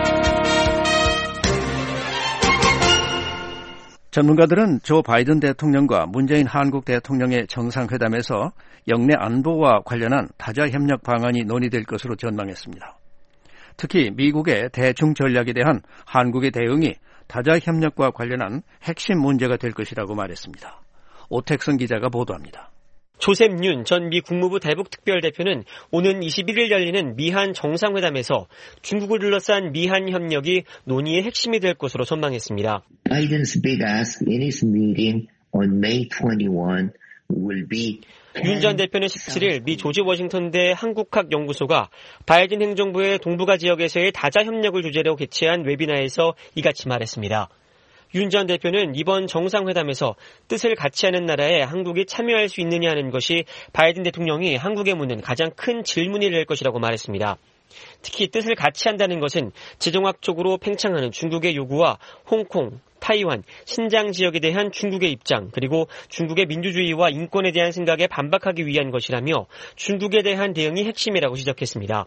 전문가들은 조 바이든 대통령과 문재인 한국 대통령의 정상회담에서 영내 안보와 관련한 다자 협력 방안이 논의될 것으로 전망했습니다. 특히 미국의 대중 전략에 대한 한국의 대응이 다자 협력과 관련한 핵심 문제가 될 것이라고 말했습니다. 오택선 기자가 보도합니다. 조셉 윤 전 미 국무부 대북특별대표는 오는 21일 열리는 미한 정상회담에서 중국을 둘러싼 미한 협력이 논의의 핵심이 될 것으로 전망했습니다. Biden's big ask in his meeting on May 21 will be 윤 전 대표는 17일 미 조지 워싱턴대 한국학연구소가 바이든 행정부의 동북아 지역에서의 다자 협력을 주제로 개최한 웨비나에서 이같이 말했습니다. 윤 전 대표는 이번 정상회담에서 뜻을 같이 하는 나라에 한국이 참여할 수 있느냐 하는 것이 바이든 대통령이 한국에 묻는 가장 큰 질문이 될 것이라고 말했습니다. 특히 뜻을 같이 한다는 것은 지정학적으로 팽창하는 중국의 요구와 홍콩, 타이완, 신장 지역에 대한 중국의 입장, 그리고 중국의 민주주의와 인권에 대한 생각에 반박하기 위한 것이라며 중국에 대한 대응이 핵심이라고 지적했습니다.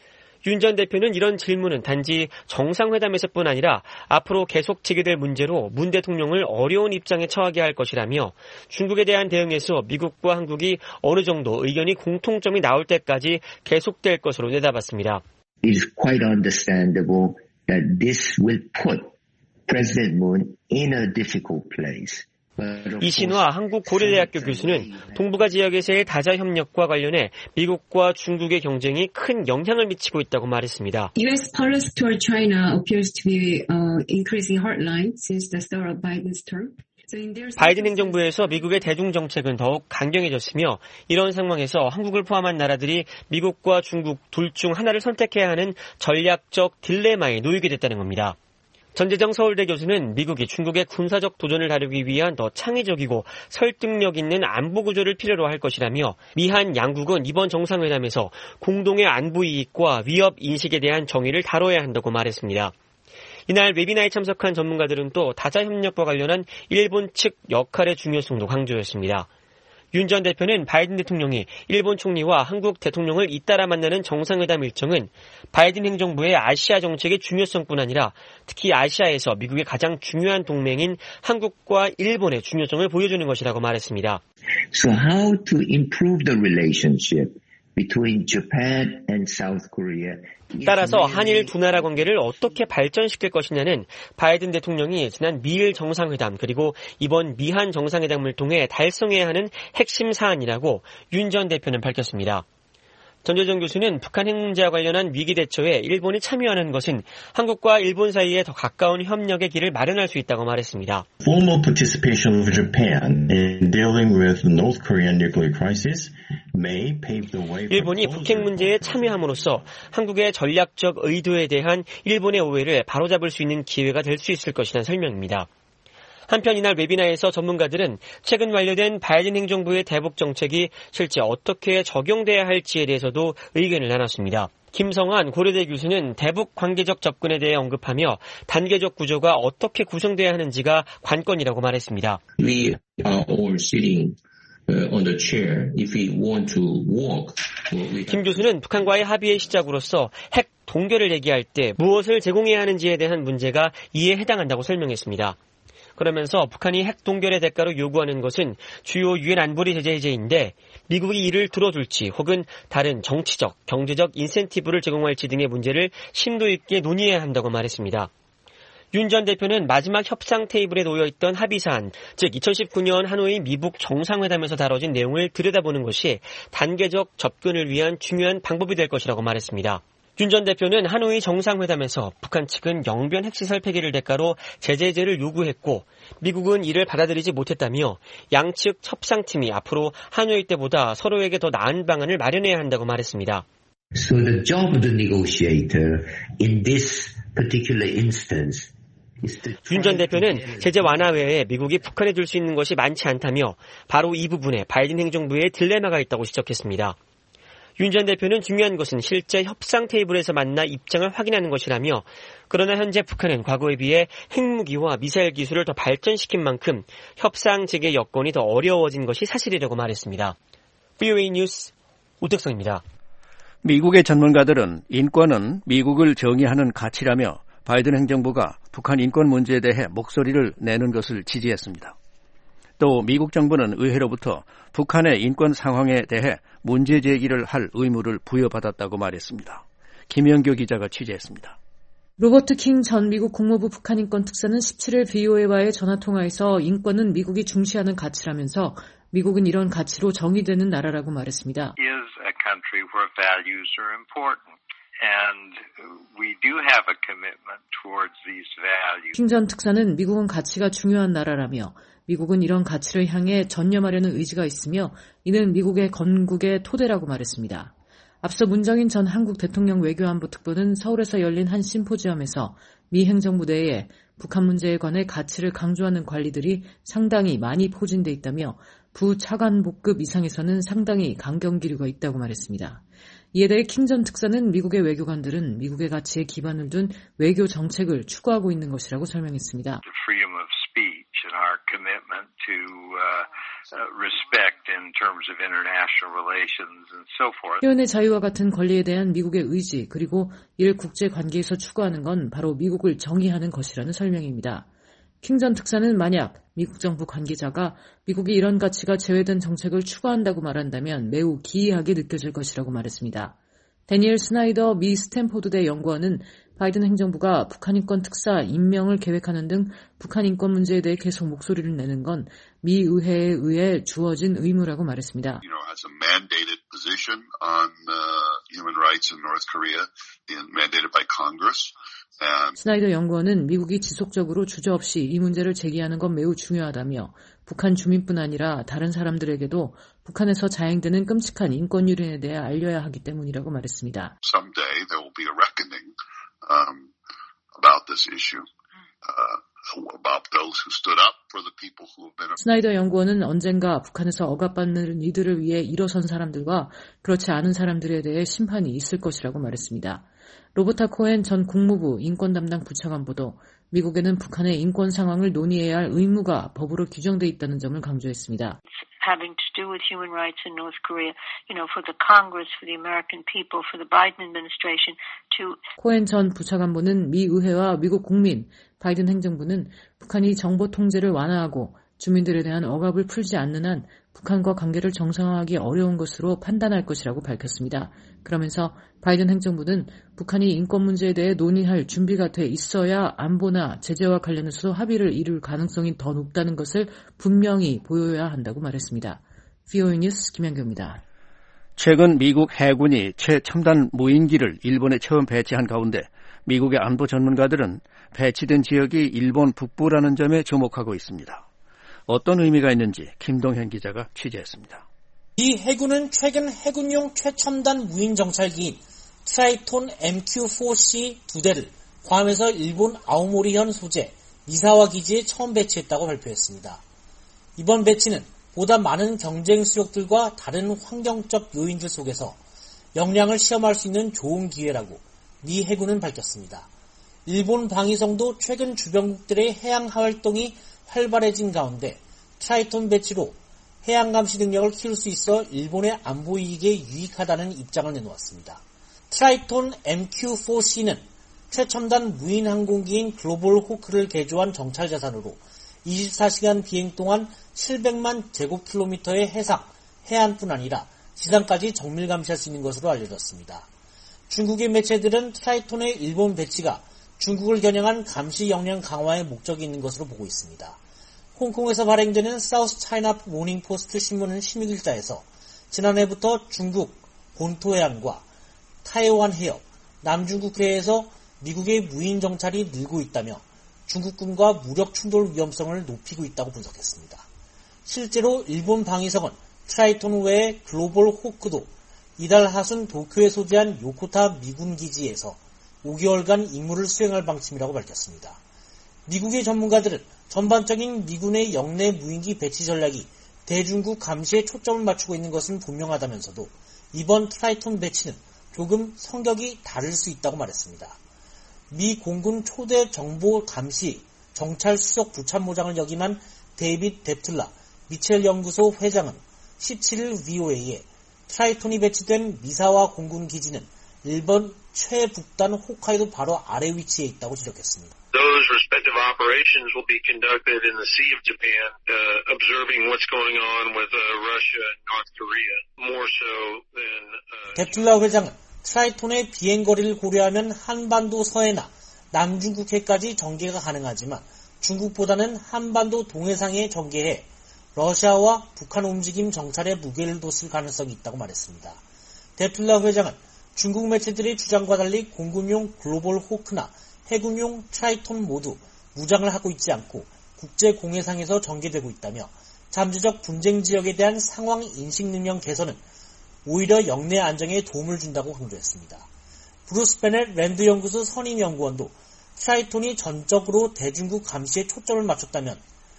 윤 전 대표는 이런 질문은 단지 정상회담에서뿐 아니라 앞으로 계속 제기될 문제로 문 대통령을 어려운 입장에 처하게 할 것이라며 중국에 대한 대응에서 미국과 한국이 어느 정도 의견이 공통점이 나올 때까지 계속될 것으로 내다봤습니다. It is quite understandable that this will put President Moon in a difficult place. 이신화 한국고려대학교 교수는 동북아 지역에서의 다자 협력과 관련해 미국과 중국의 경쟁이 큰 영향을 미치고 있다고 말했습니다. U.S. policy toward China appears to be increasing hardline since the start of Biden's term. 바이든 행정부에서 미국의 대중 정책은 더욱 강경해졌으며 이런 상황에서 한국을 포함한 나라들이 미국과 중국 둘 중 하나를 선택해야 하는 전략적 딜레마에 놓이게 됐다는 겁니다. 전재정 서울대 교수는 미국이 중국의 군사적 도전을 다루기 위한 더 창의적이고 설득력 있는 안보 구조를 필요로 할 것이라며 미한 양국은 이번 정상회담에서 공동의 안보 이익과 위협 인식에 대한 정의를 다뤄야 한다고 말했습니다. 이날 웨비나에 참석한 전문가들은 또 다자 협력과 관련한 일본 측 역할의 중요성도 강조했습니다. 윤 전 대표는 바이든 대통령이 일본 총리와 한국 대통령을 잇따라 만나는 정상회담 일정은 바이든 행정부의 아시아 정책의 중요성뿐 아니라 특히 아시아에서 미국의 가장 중요한 동맹인 한국과 일본의 중요성을 보여주는 것이라고 말했습니다. So how to improve the relationship between Japan and South Korea? 따라서 한일 두 나라 관계를 어떻게 발전시킬 것이냐는 바이든 대통령이 지난 미일 정상회담 그리고 이번 미한 정상회담을 통해 달성해야 하는 핵심 사안이라고 윤 전 대표는 밝혔습니다. 전재정 교수는 북한 핵 문제와 관련한 위기 대처에 일본이 참여하는 것은 한국과 일본 사이에 더 가까운 협력의 길을 마련할 수 있다고 말했습니다. Formal participation of Japan in dealing with the North Korean nuclear crisis may pave the way. 일본이 북핵 문제에 참여함으로써 한국의 전략적 의도에 대한 일본의 오해를 바로잡을 수 있는 기회가 될 수 있을 것이라는 설명입니다. 한편 이날 웨비나에서 전문가들은 최근 완료된 바이든 행정부의 대북 정책이 실제 어떻게 적용돼야 할지에 대해서도 의견을 나눴습니다. 김성환 고려대 교수는 대북 관계적 접근에 대해 언급하며 단계적 구조가 어떻게 구성돼야 하는지가 관건이라고 말했습니다. We are all sitting on the chair. If we want to walk, 김 교수는 북한과의 합의의 시작으로서 핵 동결을 얘기할 때 무엇을 제공해야 하는지에 대한 문제가 이에 해당한다고 설명했습니다. 그러면서 북한이 핵 동결의 대가로 요구하는 것은 주요 유엔 안보리 제재 해제인데 미국이 이를 들어줄지 혹은 다른 정치적, 경제적 인센티브를 제공할지 등의 문제를 심도 있게 논의해야 한다고 말했습니다. 윤 전 대표는 마지막 협상 테이블에 놓여있던 합의사안, 즉 2019년 하노이 미북 정상회담에서 다뤄진 내용을 들여다보는 것이 단계적 접근을 위한 중요한 방법이 될 것이라고 말했습니다. 윤 전 대표는 하노이 정상회담에서 북한 측은 영변 핵시설 폐기를 대가로 제재 해제를 요구했고 미국은 이를 받아들이지 못했다며 양측 협상팀이 앞으로 하노이 때보다 서로에게 더 나은 방안을 마련해야 한다고 말했습니다. So the job of the negotiator in this particular instance 윤 전 대표는 제재 완화 외에 미국이 북한에 줄 수 있는 것이 많지 않다며 바로 이 부분에 바이든 행정부의 딜레마가 있다고 지적했습니다. 윤 전 대표는 중요한 것은 실제 협상 테이블에서 만나 입장을 확인하는 것이라며 그러나 현재 북한은 과거에 비해 핵무기와 미사일 기술을 더 발전시킨 만큼 협상 재개 여건이 더 어려워진 것이 사실이라고 말했습니다. VOA 뉴스 오택성입니다. 미국의 전문가들은 인권은 미국을 정의하는 가치라며 바이든 행정부가 북한 인권 문제에 대해 목소리를 내는 것을 지지했습니다. 또 미국 정부는 의회로부터 북한의 인권 상황에 대해 문제 제기를 할 의무를 부여받았다고 말했습니다. 김영교 기자가 취재했습니다. 로버트 킹 전 미국 국무부 북한인권 특사는 17일 VOA와의 전화통화에서 인권은 미국이 중시하는 가치라면서 미국은 이런 가치로 정의되는 나라라고 말했습니다. is a country where values are important. And we do have a commitment towards these values. 킹 전 특사는 미국은 가치가 중요한 나라라며 미국은 이런 가치를 향해 전념하려는 의지가 있으며 이는 미국의 건국의 토대라고 말했습니다. 앞서 문정인 전 한국 대통령 외교안보 특보는 서울에서 열린 한 심포지엄에서 미 행정부 내에 북한 문제에 관해 가치를 강조하는 관리들이 상당히 많이 포진돼 있다며 부차관복급 이상에서는 상당히 강경 기류가 있다고 말했습니다. 이에 대해 킹 전 특사는 미국의 외교관들은 미국의 가치에 기반을 둔 외교 정책을 추구하고 있는 것이라고 설명했습니다. Freedom of speech and our commitment to respect in terms of international relations and so forth. 표현의 자유와 같은 권리에 대한 미국의 의지 그리고 이를 국제 관계에서 추구하는 건 바로 미국을 정의하는 것이라는 설명입니다. 킹 전 특사는 만약 미국 정부 관계자가 미국이 이런 가치가 제외된 정책을 추구한다고 말한다면 매우 기이하게 느껴질 것이라고 말했습니다. 데니엘 스나이더 미 스탠포드대 연구원은 바이든 행정부가 북한 인권 특사 임명을 계획하는 등 북한 인권 문제에 대해 계속 목소리를 내는 건 미 의회에 의해 주어진 의무라고 말했습니다. As a mandated position on human rights in North Korea, mandated by Congress. 스나이더 연구원은 미국이 지속적으로 주저없이 이 문제를 제기하는 건 매우 중요하다며 북한 주민뿐 아니라 다른 사람들에게도 북한에서 자행되는 끔찍한 인권 유린에 대해 알려야 하기 때문이라고 말했습니다. Someday there will be a reckoning about this issue. About those who stood up for the people who have been. 스나이더 연구원은 언젠가 북한에서 억압받는 이들을 위해 일어선 사람들과 그렇지 않은 사람들에 대해 심판이 있을 것이라고 말했습니다. 로버타 코엔 전 국무부 인권 담당 부차관보도 미국에는 북한의 인권 상황을 논의해야 할 의무가 법으로 규정돼 있다는 점을 강조했습니다. Having to do with human rights in North Korea, for the Congress, for the American people, for the Biden administration to. 코엔 전 부차관보는 미 의회와 미국 국민, 바이든 행정부는 북한이 정보 통제를 완화하고 주민들에 대한 억압을 풀지 않는 한 북한과 관계를 정상화하기 어려운 것으로 판단할 것이라고 밝혔습니다. 그러면서 바이든 행정부는 북한이 인권 문제에 대해 논의할 준비가 돼 있어야 안보나 제재와 관련해서도 합의를 이룰 가능성이 더 높다는 것을 분명히 보여야 한다고 말했습니다. VOA 뉴스 김현규입니다. 최근 미국 해군이 최첨단 무인기를 일본에 처음 배치한 가운데 미국의 안보 전문가들은 배치된 지역이 일본 북부라는 점에 주목하고 있습니다. 어떤 의미가 있는지 김동현 기자가 취재했습니다. 이 해군은 최근 해군용 최첨단 무인 정찰기인 트라이톤 MQ-4C 2대를 괌에서 일본 아오모리현 소재 미사와 기지에 처음 배치했다고 발표했습니다. 이번 배치는 보다 많은 경쟁 수역들과 다른 환경적 요인들 속에서 역량을 시험할 수 있는 좋은 기회라고 미 해군은 밝혔습니다. 일본 방위성도 최근 주변국들의 해양 활동이 활발해진 가운데 트라이톤 배치로 해양 감시 능력을 키울 수 있어 일본의 안보 이익에 유익하다는 입장을 내놓았습니다. 트라이톤 MQ-4C는 최첨단 무인 항공기인 글로벌 호크를 개조한 정찰 자산으로 24시간 비행 동안 700만 제곱킬로미터의 해상, 해안뿐 아니라 지상까지 정밀 감시할 수 있는 것으로 알려졌습니다. 중국의 매체들은 트라이톤의 일본 배치가 중국을 겨냥한 감시 역량 강화의 목적이 있는 것으로 보고 있습니다. 홍콩에서 발행되는 사우스 차이나 모닝 포스트 신문은 16일자에서 지난해부터 중국 본토해안과 타이완 해역, 남중국 해에서 미국의 무인 정찰이 늘고 있다며 중국군과 무력 충돌 위험성을 높이고 있다고 분석했습니다. 실제로 일본 방위성은 트라이톤 외에 글로벌 호크도 이달 하순 도쿄에 소재한 요코타 미군 기지에서 5개월간 임무를 수행할 방침이라고 밝혔습니다. 미국의 전문가들은 전반적인 미군의 영내 무인기 배치 전략이 대중국 감시에 초점을 맞추고 있는 것은 분명하다면서도 이번 트라이톤 배치는 조금 성격이 다를 수 있다고 말했습니다. 미 공군 초대 정보 감시 정찰 수석 부참모장을 역임한 데이빗 데틀라 미첼 연구소 회장은 17일 VOA에 트라이톤이 배치된 미사와 공군 기지는 일본 최북단 홋카이도 바로 아래 위치에 있다고 지적했습니다. Those respective operations will be conducted in the Sea of Japan, observing what's going on with Russia and North Korea, more so than... 데툴라 회장은 트라이톤의 비행거리를 고려하면 한반도 서해나 남중국해까지 전개가 가능하지만 중국보다는 한반도 동해상에 전개해 러시아와 북한 움직임 정찰에 무게를 뒀을 가능성이 있다고 말했습니다. 데툴라 회장은 중국 매체들의 주장과 달리 공군용 글로벌 호크나 해군용 트라이톤 모두 무장을 하고 있지 않고 국제 공해상에서 전개되고 있다며 잠재적 분쟁 지역에 대한 상황 인식 능력 개선은 오히려 영내 안정에 도움을 준다고 강조했습니다. 브루스 베넷 랜드 연구소 선임 연구원도 트라이톤이 전적으로 대중국 감시에 초점을 맞췄다면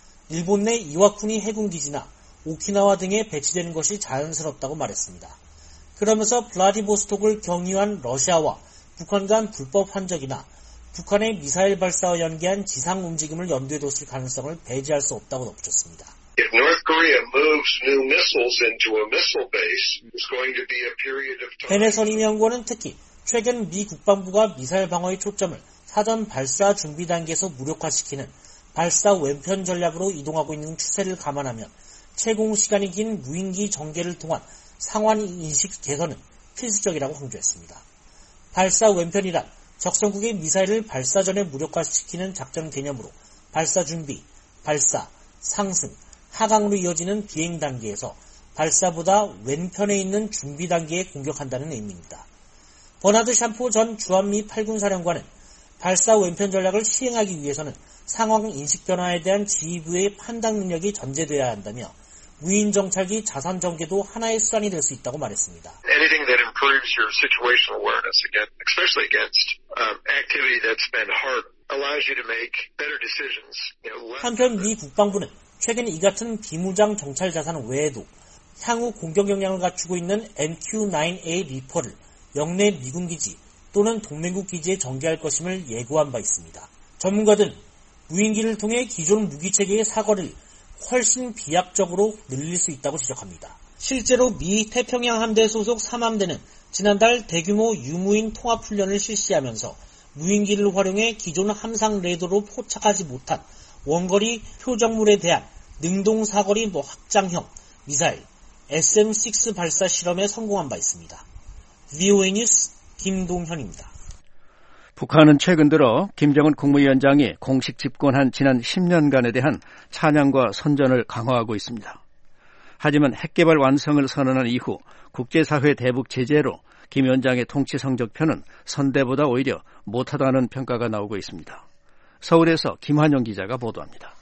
일본 내 이와쿠니 해군기지나 오키나와 등에 배치되는 것이 자연스럽다고 말했습니다. 그러면서 블라디보스톡을 경유한 러시아와 북한 간 불법 환적이나 북한의 미사일 발사와 연계한 지상 움직임을 염두에 뒀을 가능성을 배제할 수 없다고 덧붙였습니다. If North Korea moves new missiles into a missile base, it's going to be a period of time. 베넷 선임 연구원은 특히 최근 미 국방부가 미사일 방어의 초점을 사전 발사 준비 단계에서 무력화시키는 발사 왼편 전략으로 이동하고 있는 추세를 감안하면 채공 시간이 긴 무인기 전개를 통한 상황 인식 개선은 필수적이라고 강조했습니다. 발사 왼편이란 적성국의 미사일을 발사 전에 무력화시키는 작전 개념으로 발사 준비, 발사, 상승, 하강으로 이어지는 비행 단계에서 발사보다 왼편에 있는 준비 단계에 공격한다는 의미입니다. 버나드 샴포 전 주한미 8군 사령관은 발사 왼편 전략을 시행하기 위해서는 상황 인식 변화에 대한 지휘부의 판단 능력이 전제돼야 한다며 무인 정찰기 자산 전개도 하나의 수단이 될 수 있다고 말했습니다. Anything that improves your situational awareness, especially against activity that's been hard, allows you to make better decisions. 한편 미 국방부는 최근 이 같은 비무장 정찰 자산 외에도 향후 공격 역량을 갖추고 있는 MQ-9A 리퍼를 영내 미군 기지 또는 동맹국 기지에 전개할 것임을 예고한 바 있습니다. 전문가들은 무인기를 통해 기존 무기체계의 사거리를 훨씬 비약적으로 늘릴 수 있다고 지적합니다. 실제로 미 태평양 함대 소속 3함대는 지난달 대규모 유무인 통합훈련을 실시하면서 무인기를 활용해 기존 함상 레이더로 포착하지 못한 원거리 표적물에 대한 능동사거리 확장형 미사일 SM-6 발사 실험에 성공한 바 있습니다. VOA 뉴스 김동현입니다. 북한은 최근 들어 김정은 국무위원장이 공식 집권한 지난 10년간에 대한 찬양과 선전을 강화하고 있습니다. 하지만 핵개발 완성을 선언한 이후 국제사회 대북 제재로 김 위원장의 통치 성적표는 선대보다 오히려 못하다는 평가가 나오고 있습니다. 서울에서 김환영 기자가 보도합니다.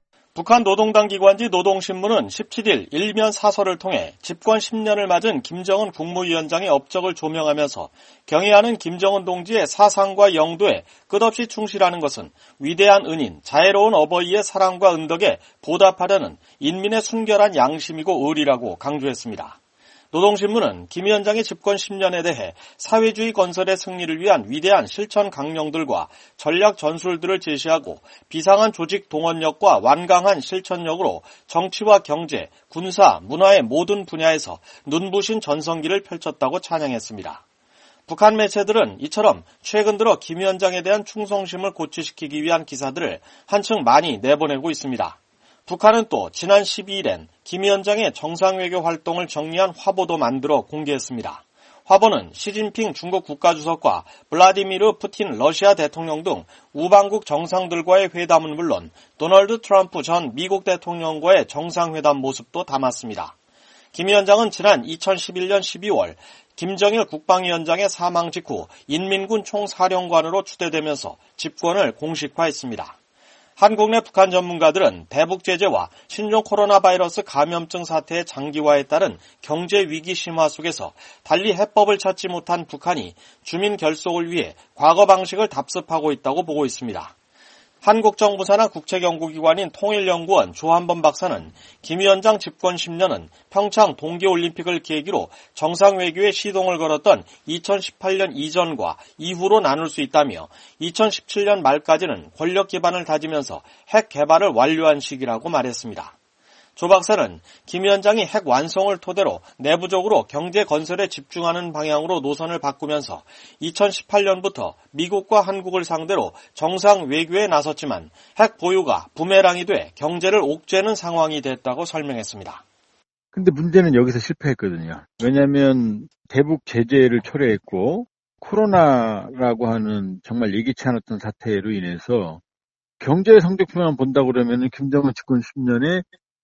북한 노동당 기관지 노동신문은 17일 일면 사설을 통해 집권 10년을 맞은 김정은 국무위원장의 업적을 조명하면서 경애하는 김정은 동지의 사상과 영도에 끝없이 충실하는 것은 위대한 은인, 자애로운 어버이의 사랑과 은덕에 보답하려는 인민의 순결한 양심이고 의리라고 강조했습니다. 노동신문은 김 위원장의 집권 10년에 대해 사회주의 건설의 승리를 위한 위대한 실천 강령들과 전략 전술들을 제시하고 비상한 조직 동원력과 완강한 실천력으로 정치와 경제, 군사, 문화의 모든 분야에서 눈부신 전성기를 펼쳤다고 찬양했습니다. 북한 매체들은 이처럼 최근 들어 김 위원장에 대한 충성심을 고취시키기 위한 기사들을 한층 많이 내보내고 있습니다. 북한은 또 지난 12일엔 김 위원장의 정상외교 활동을 정리한 화보도 만들어 공개했습니다. 화보는 시진핑 중국 국가주석과 블라디미르 푸틴 러시아 대통령 등 우방국 정상들과의 회담은 물론 도널드 트럼프 전 미국 대통령과의 정상회담 모습도 담았습니다. 김 위원장은 지난 2011년 12월 김정일 국방위원장의 사망 직후 인민군 총사령관으로 추대되면서 집권을 공식화했습니다. 한국 내 북한 전문가들은 대북 제재와 신종 코로나 바이러스 감염증 사태의 장기화에 따른 경제 위기 심화 속에서 달리 해법을 찾지 못한 북한이 주민 결속을 위해 과거 방식을 답습하고 있다고 보고 있습니다. 한국 정부 산하 국책연구기관인 통일연구원 조한범 박사는 김 위원장 집권 10년은 평창 동계올림픽을 계기로 정상외교에 시동을 걸었던 2018년 이전과 이후로 나눌 수 있다며 2017년 말까지는 권력 기반을 다지면서 핵 개발을 완료한 시기라고 말했습니다. 조 박사는 김 위원장이 핵 완성을 토대로 내부적으로 경제 건설에 집중하는 방향으로 노선을 바꾸면서 2018년부터 미국과 한국을 상대로 정상 외교에 나섰지만 핵 보유가 부메랑이 돼 경제를 옥죄는 상황이 됐다고 설명했습니다. 근데 문제는 여기서 실패했거든요. 왜냐하면 대북 제재를 철회했고 코로나라고 하는 정말 예기치 않았던 사태로 인해서 경제 성적표만 본다 그러면 김정은 집권 10년의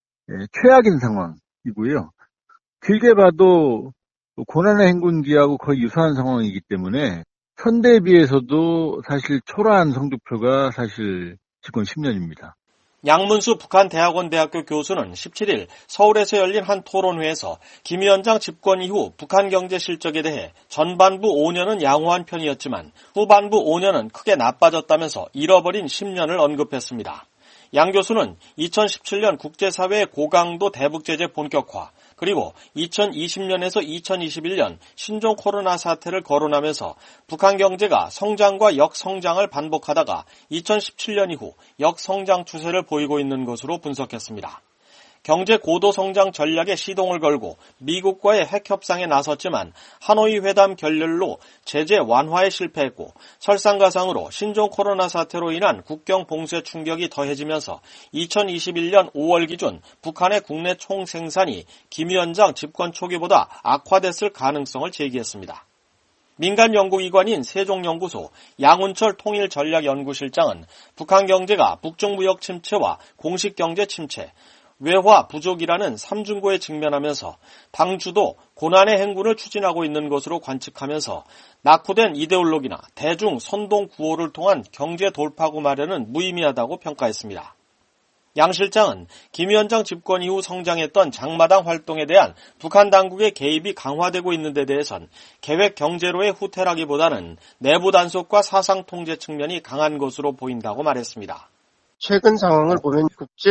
최악인 상황이고요. 길게 봐도 고난의 행군기하고 거의 유사한 상황이기 때문에 현대에 비해서도 사실 초라한 성적표가 사실 집권 10년입니다. 양문수 북한대학원 대학교 교수는 17일 서울에서 열린 한 토론회에서 김 위원장 집권 이후 북한 경제 실적에 대해 전반부 5년은 양호한 편이었지만 후반부 5년은 크게 나빠졌다면서 잃어버린 10년을 언급했습니다. 양 교수는 2017년 국제사회의 고강도 대북제재 본격화, 그리고 2020년에서 2021년 신종 코로나 사태를 거론하면서 북한 경제가 성장과 역성장을 반복하다가 2017년 이후 역성장 추세를 보이고 있는 것으로 분석했습니다. 경제 고도 성장 전략에 시동을 걸고 미국과의 핵 협상에 나섰지만 하노이 회담 결렬로 제재 완화에 실패했고 설상가상으로 신종 코로나 사태로 인한 국경 봉쇄 충격이 더해지면서 2021년 5월 기준 북한의 국내 총 생산이 김 위원장 집권 초기보다 악화됐을 가능성을 제기했습니다. 민간 연구기관인 세종연구소 양운철 통일전략연구실장은 북한 경제가 북중무역 침체와 공식경제 침체, 외화 부족이라는 삼중고에 직면하면서 당주도 고난의 행군을 추진하고 있는 것으로 관측하면서 낙후된 이데올로기나 대중 선동 구호를 통한 경제 돌파구 마련은 무의미하다고 평가했습니다. 양 실장은 김 위원장 집권 이후 성장했던 장마당 활동에 대한 북한 당국의 개입이 강화되고 있는 데 대해선 계획 경제로의 후퇴라기보다는 내부 단속과 사상 통제 측면이 강한 것으로 보인다고 말했습니다. 최근 상황을 보면 국제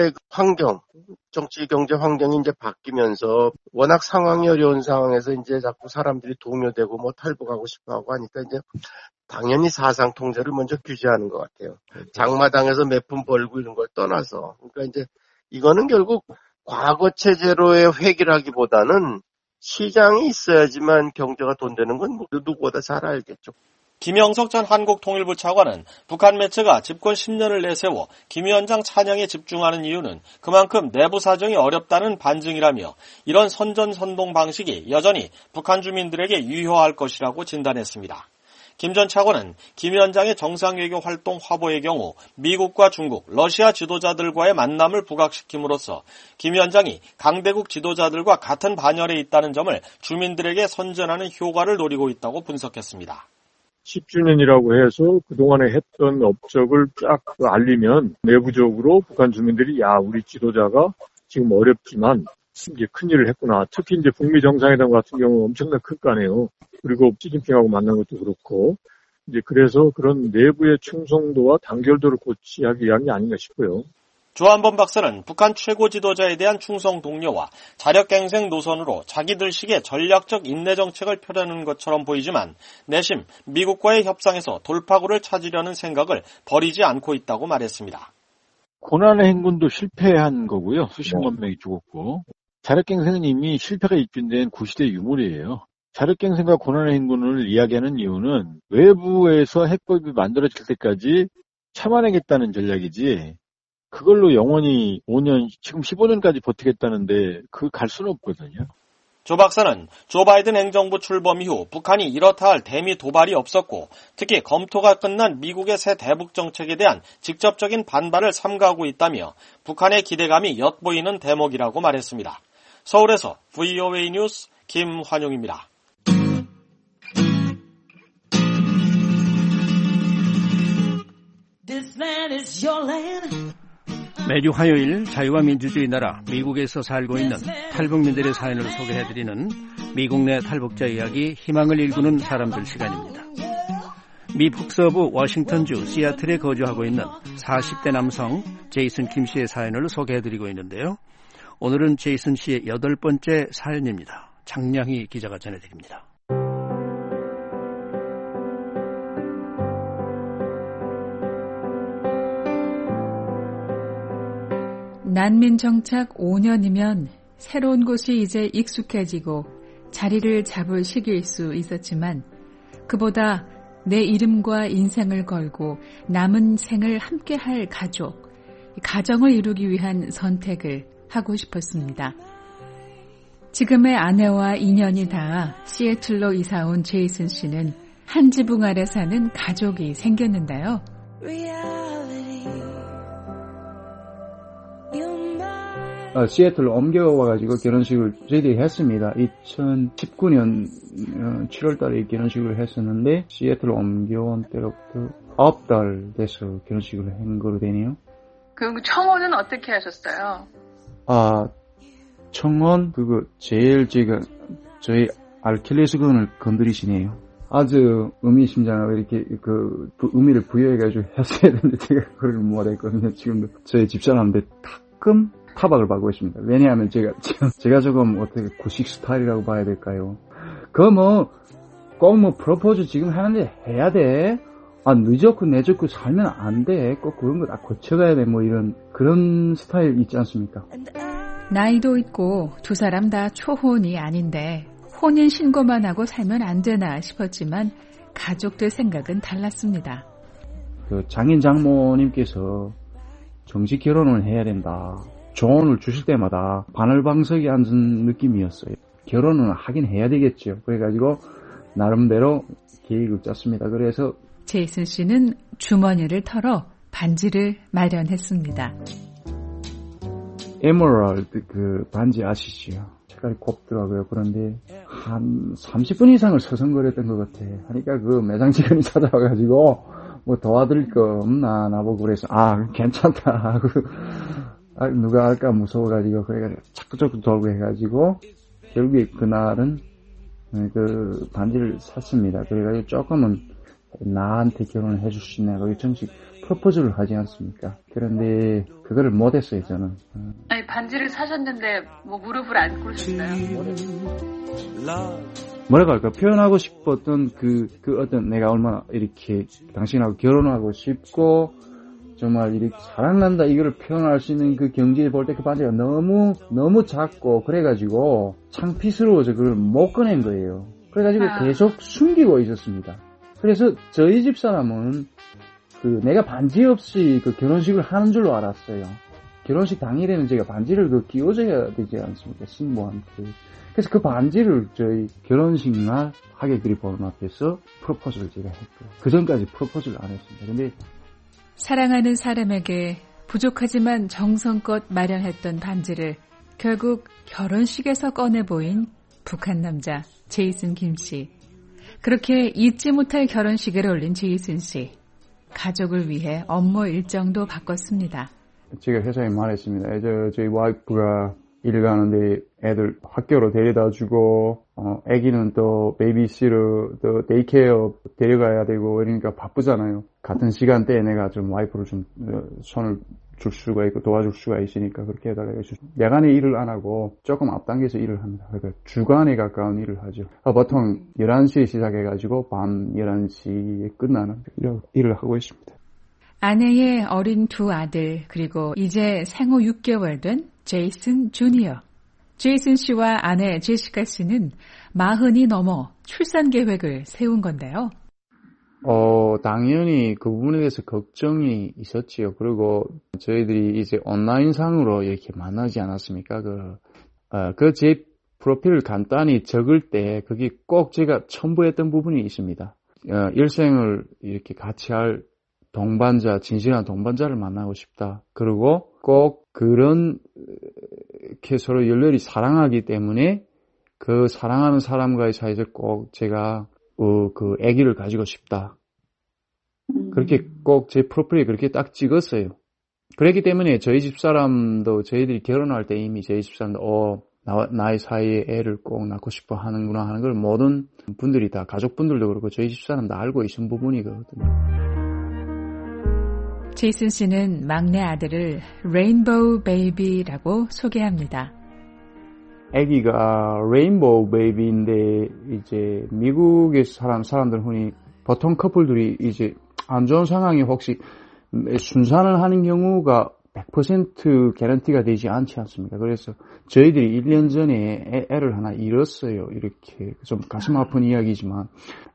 환경, 정치 경제 환경이 이제 바뀌면서 워낙 상황이 어려운 상황에서 이제 자꾸 사람들이 동요되고 뭐 탈북하고 싶어 하고 하니까 이제 당연히 사상 통제를 먼저 규제하는 것 같아요. 장마당에서 몇 푼 벌고 이런 걸 떠나서. 그러니까 이제 이거는 결국 과거 체제로의 회귀라기보다는 시장이 있어야지만 경제가 돈 되는 건 누구보다 잘 알겠죠. 김영석 전 한국통일부 차관은 북한 매체가 집권 10년을 내세워 김 위원장 찬양에 집중하는 이유는 그만큼 내부 사정이 어렵다는 반증이라며 이런 선전선동 방식이 여전히 북한 주민들에게 유효할 것이라고 진단했습니다. 김 전 차관은 김 위원장의 정상외교 활동 화보의 경우 미국과 중국, 러시아 지도자들과의 만남을 부각시킴으로써 김 위원장이 강대국 지도자들과 같은 반열에 있다는 점을 주민들에게 선전하는 효과를 노리고 있다고 분석했습니다. 10주년이라고 해서 그동안에 했던 업적을 쫙 알리면 내부적으로 북한 주민들이 우리 지도자가 지금 어렵지만 이제 큰일을 했구나. 특히 이제 북미 정상회담 같은 경우 엄청나게 클 거 아니에요. 그리고 시진핑하고 만난 것도 그렇고 이제 그래서 그런 내부의 충성도와 단결도를 고취하기 위한 게 아닌가 싶어요. 조한범 박사는 북한 최고 지도자에 대한 충성 동료와 자력갱생 노선으로 자기들식의 전략적 인내 정책을 펴려는 것처럼 보이지만 내심 미국과의 협상에서 돌파구를 찾으려는 생각을 버리지 않고 있다고 말했습니다. 고난의 행군도 실패한 거고요. 수십만 명이 죽었고 자력갱생은 이미 실패가 입증된 구시대 유물이에요. 자력갱생과 고난의 행군을 이야기하는 이유는 외부에서 핵법이 만들어질 때까지 참아내겠다는 전략이지 그걸로 영원히 5년, 지금 15년까지 버티겠다는데 갈 수는 없거든요. 조 박사는 조 바이든 행정부 출범 이후 북한이 이렇다 할 대미 도발이 없었고 특히 검토가 끝난 미국의 새 대북 정책에 대한 직접적인 반발을 삼가하고 있다며 북한의 기대감이 엿보이는 대목이라고 말했습니다. 서울에서 VOA 뉴스 김환용입니다. 매주 화요일 자유와 민주주의 나라 미국에서 살고 있는 탈북민들의 사연을 소개해드리는 미국 내 탈북자 이야기 희망을 일구는 사람들 시간입니다. 미 북서부 워싱턴주 시애틀에 거주하고 있는 40대 남성 제이슨 김 씨의 사연을 소개해드리고 있는데요. 오늘은 제이슨 씨의 8번째 사연입니다. 장량희 기자가 전해드립니다. 난민 정착 5년이면 새로운 곳이 이제 익숙해지고 자리를 잡을 시기일 수 있었지만 그보다 내 이름과 인생을 걸고 남은 생을 함께할 가정을 이루기 위한 선택을 하고 싶었습니다. 지금의 아내와 인연이 닿아 시애틀로 이사온 제이슨 씨는 한 지붕 아래 사는 가족이 생겼는데요. 시애틀로 옮겨와가지고 결혼식을 저희들이 했습니다. 2019년 7월 달에 결혼식을 했었는데 시애틀로 옮겨온 때로부터 9달 돼서 결혼식을 한 거로 되네요. 그럼 청혼은 어떻게 하셨어요? 청혼 제일 저희 아킬레스건을 건드리시네요. 아주 의미심장하고 이렇게 의미를 부여해가지고 했어야 되는데 제가 그걸 못했거든요. 지금도 저희 집사람한테 가끔 타박을 받고 있습니다. 왜냐하면 제가 조금 어떻게 구식 스타일이라고 봐야 될까요? 꼭 프로포즈 지금 하는데 해야 돼. 늦었고 내줬고 살면 안 돼. 꼭 그런 거 다 고쳐가야 돼. 이런 그런 스타일 있지 않습니까? 나이도 있고 두 사람 다 초혼이 아닌데 혼인 신고만 하고 살면 안 되나 싶었지만 가족들 생각은 달랐습니다. 장인 장모님께서 정식 결혼을 해야 된다. 조언을 주실 때마다 바늘방석에 앉은 느낌이었어요. 결혼은 하긴 해야 되겠죠. 그래가지고 나름대로 계획을 짰습니다. 그래서 제이슨 씨는 주머니를 털어 반지를 마련했습니다. 에메랄드 반지 아시죠? 색깔이 곱더라고요. 그런데 한 30분 이상을 서성거렸던 것 같아. 하니까 매장 직원이 찾아와가지고 도와드릴 거 없나 나보고 그래서 괜찮다 하고 누가 할까 무서워가지고 그래가지고 자꾸자꾸 돌고 해가지고 결국에 그날은 반지를 샀습니다. 그래가지고 조금은 나한테 결혼을 해줄 수 있나 하고 정식 프로포즈를 하지 않습니까? 그런데 그거를 못했어요 저는. 아니 반지를 사셨는데 무릎을 안 꿇으셨어요? 뭐라고 할까? 표현하고 싶었던 어떤 내가 얼마나 이렇게 당신하고 결혼하고 싶고 정말 이렇게 사랑난다 이거를 표현할 수 있는 그 경지에 볼 때 그 반지가 너무 작고 그래가지고 창피스러워서 그걸 못 꺼낸 거예요. 그래가지고 계속 숨기고 있었습니다. 그래서 저희 집사람은 내가 반지 없이 결혼식을 하는 줄로 알았어요. 결혼식 당일에는 제가 반지를 끼워줘야 되지 않습니까? 신부한테. 그래서 그 반지를 저희 결혼식 날 하객들이 보는 앞에서 프로포즈를 제가 했고요. 그 전까지 프로포즈를 안 했습니다. 근데 사랑하는 사람에게 부족하지만 정성껏 마련했던 반지를 결국 결혼식에서 꺼내 보인 북한 남자 제이슨 김 씨. 그렇게 잊지 못할 결혼식을 올린 제이슨 씨. 가족을 위해 업무 일정도 바꿨습니다. 제가 회사에 말했습니다. 저희 와이프가 일 가는데 애들 학교로 데려다 주고 애기는 또 베이비시터 또 데이케어 데려가야 되고 그러니까 바쁘잖아요. 같은 시간대에 내가 좀 와이프를 좀 손을 줄 수가 있고 도와줄 수가 있으니까 그렇게 해달라고 해서 야간에 일을 안 하고 조금 앞당겨서 일을 합니다. 그러니까 주간에 가까운 일을 하죠. 보통 11시에 시작해가지고 밤 11시에 끝나는 일을 하고 있습니다. 아내의 어린 두 아들 그리고 이제 생후 6개월 된 제이슨 주니어. 제이슨 씨와 아내 제시카 씨는 40이 넘어 출산 계획을 세운 건데요. 당연히 그 부분에 대해서 걱정이 있었지요. 그리고 저희들이 이제 온라인상으로 이렇게 만나지 않았습니까? 제 프로필을 간단히 적을 때 그게 꼭 제가 첨부했던 부분이 있습니다. 일생을 이렇게 같이 할 동반자, 진실한 동반자를 만나고 싶다. 그리고 꼭 그렇게 서로 열렬히 사랑하기 때문에 그 사랑하는 사람과의 사이에서 꼭 제가 그 아기를 가지고 싶다. 그렇게 꼭 제 프로필에 그렇게 딱 찍었어요. 그렇기 때문에 저희 집사람도 저희들이 결혼할 때 이미 저희 집사람도 나의 사이에 애를 꼭 낳고 싶어 하는구나 하는 걸 모든 분들이 다 가족분들도 그렇고 저희 집사람도 알고 있는 부분이거든요. 제이슨 씨는 막내 아들을 레인보우 베이비라고 소개합니다. 아기가 레인보우 베이비인데 이제 미국의 사람들 흔히 보통 커플들이 이제 안 좋은 상황이 혹시 순산을 하는 경우가 100% 개런티가 되지 않지 않습니까? 그래서 저희들이 1년 전에 애를 하나 잃었어요. 이렇게 좀 가슴 아픈 이야기지만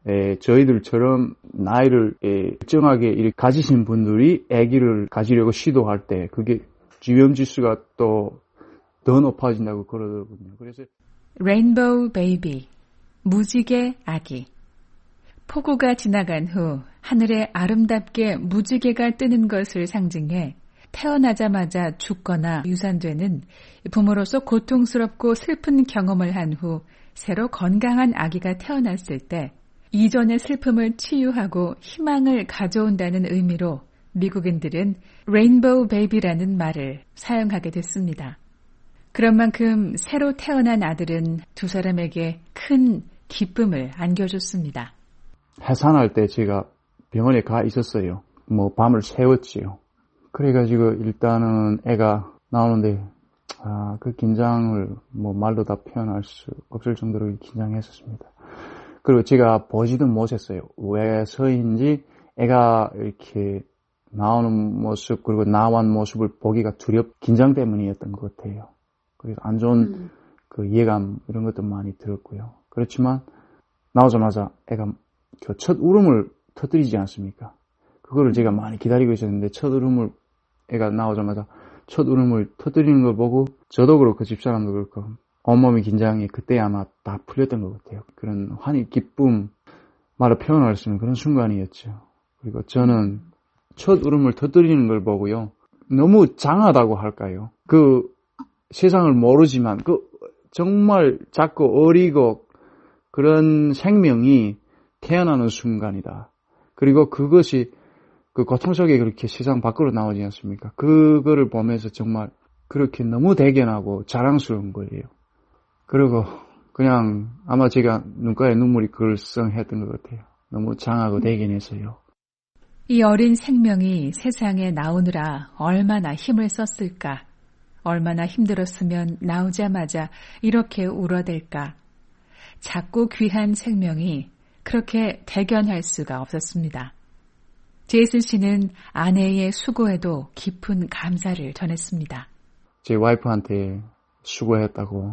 저희들처럼 나이를 일정하게 이렇게 가지신 분들이 아기를 가지려고 시도할 때 그게 위험지수가 또 더 높아진다고 그러더군요. 그래서 레인보우 베이비, 무지개 아기. 폭우가 지나간 후 하늘에 아름답게 무지개가 뜨는 것을 상징해 태어나자마자 죽거나 유산되는 부모로서 고통스럽고 슬픈 경험을 한 후 새로 건강한 아기가 태어났을 때 이전의 슬픔을 치유하고 희망을 가져온다는 의미로 미국인들은 레인보우 베이비라는 말을 사용하게 됐습니다. 그런 만큼 새로 태어난 아들은 두 사람에게 큰 기쁨을 안겨줬습니다. 해산할 때 제가 병원에 가 있었어요. 밤을 새웠지요. 그래가지고 일단은 애가 나오는데 그 긴장을 말로 다 표현할 수 없을 정도로 긴장했었습니다. 그리고 제가 보지도 못했어요. 왜서인지 애가 이렇게 나오는 모습 그리고 나온 모습을 보기가 긴장 때문이었던 것 같아요. 그래서 안 좋은 그 이해감 이런 것도 많이 들었고요. 그렇지만 나오자마자 애가 첫 울음을 터뜨리지 않습니까? 그거를 제가 많이 기다리고 있었는데 첫 울음을 애가 나오자마자 첫 울음을 터뜨리는 걸 보고 저도 그렇고 집사람도 그렇고 온몸의 긴장이 그때 아마 다 풀렸던 것 같아요. 그런 기쁨 말로 표현할 수 있는 그런 순간이었죠. 그리고 저는 첫 울음을 터뜨리는 걸 보고요. 너무 장하다고 할까요? 세상을 모르지만 정말 작고 어리고 그런 생명이 태어나는 순간이다. 그리고 그것이 고통 속에 그렇게 세상 밖으로 나오지 않습니까? 그거를 보면서 정말 그렇게 너무 대견하고 자랑스러운 거예요. 그리고 그냥 아마 제가 눈가에 눈물이 글썽했던 것 같아요. 너무 장하고 대견해서요. 이 어린 생명이 세상에 나오느라 얼마나 힘을 썼을까? 얼마나 힘들었으면 나오자마자 이렇게 울어댈까? 작고 귀한 생명이 그렇게 대견할 수가 없었습니다. 제이슨 씨는 아내의 수고에도 깊은 감사를 전했습니다. 제 와이프한테 수고했다고.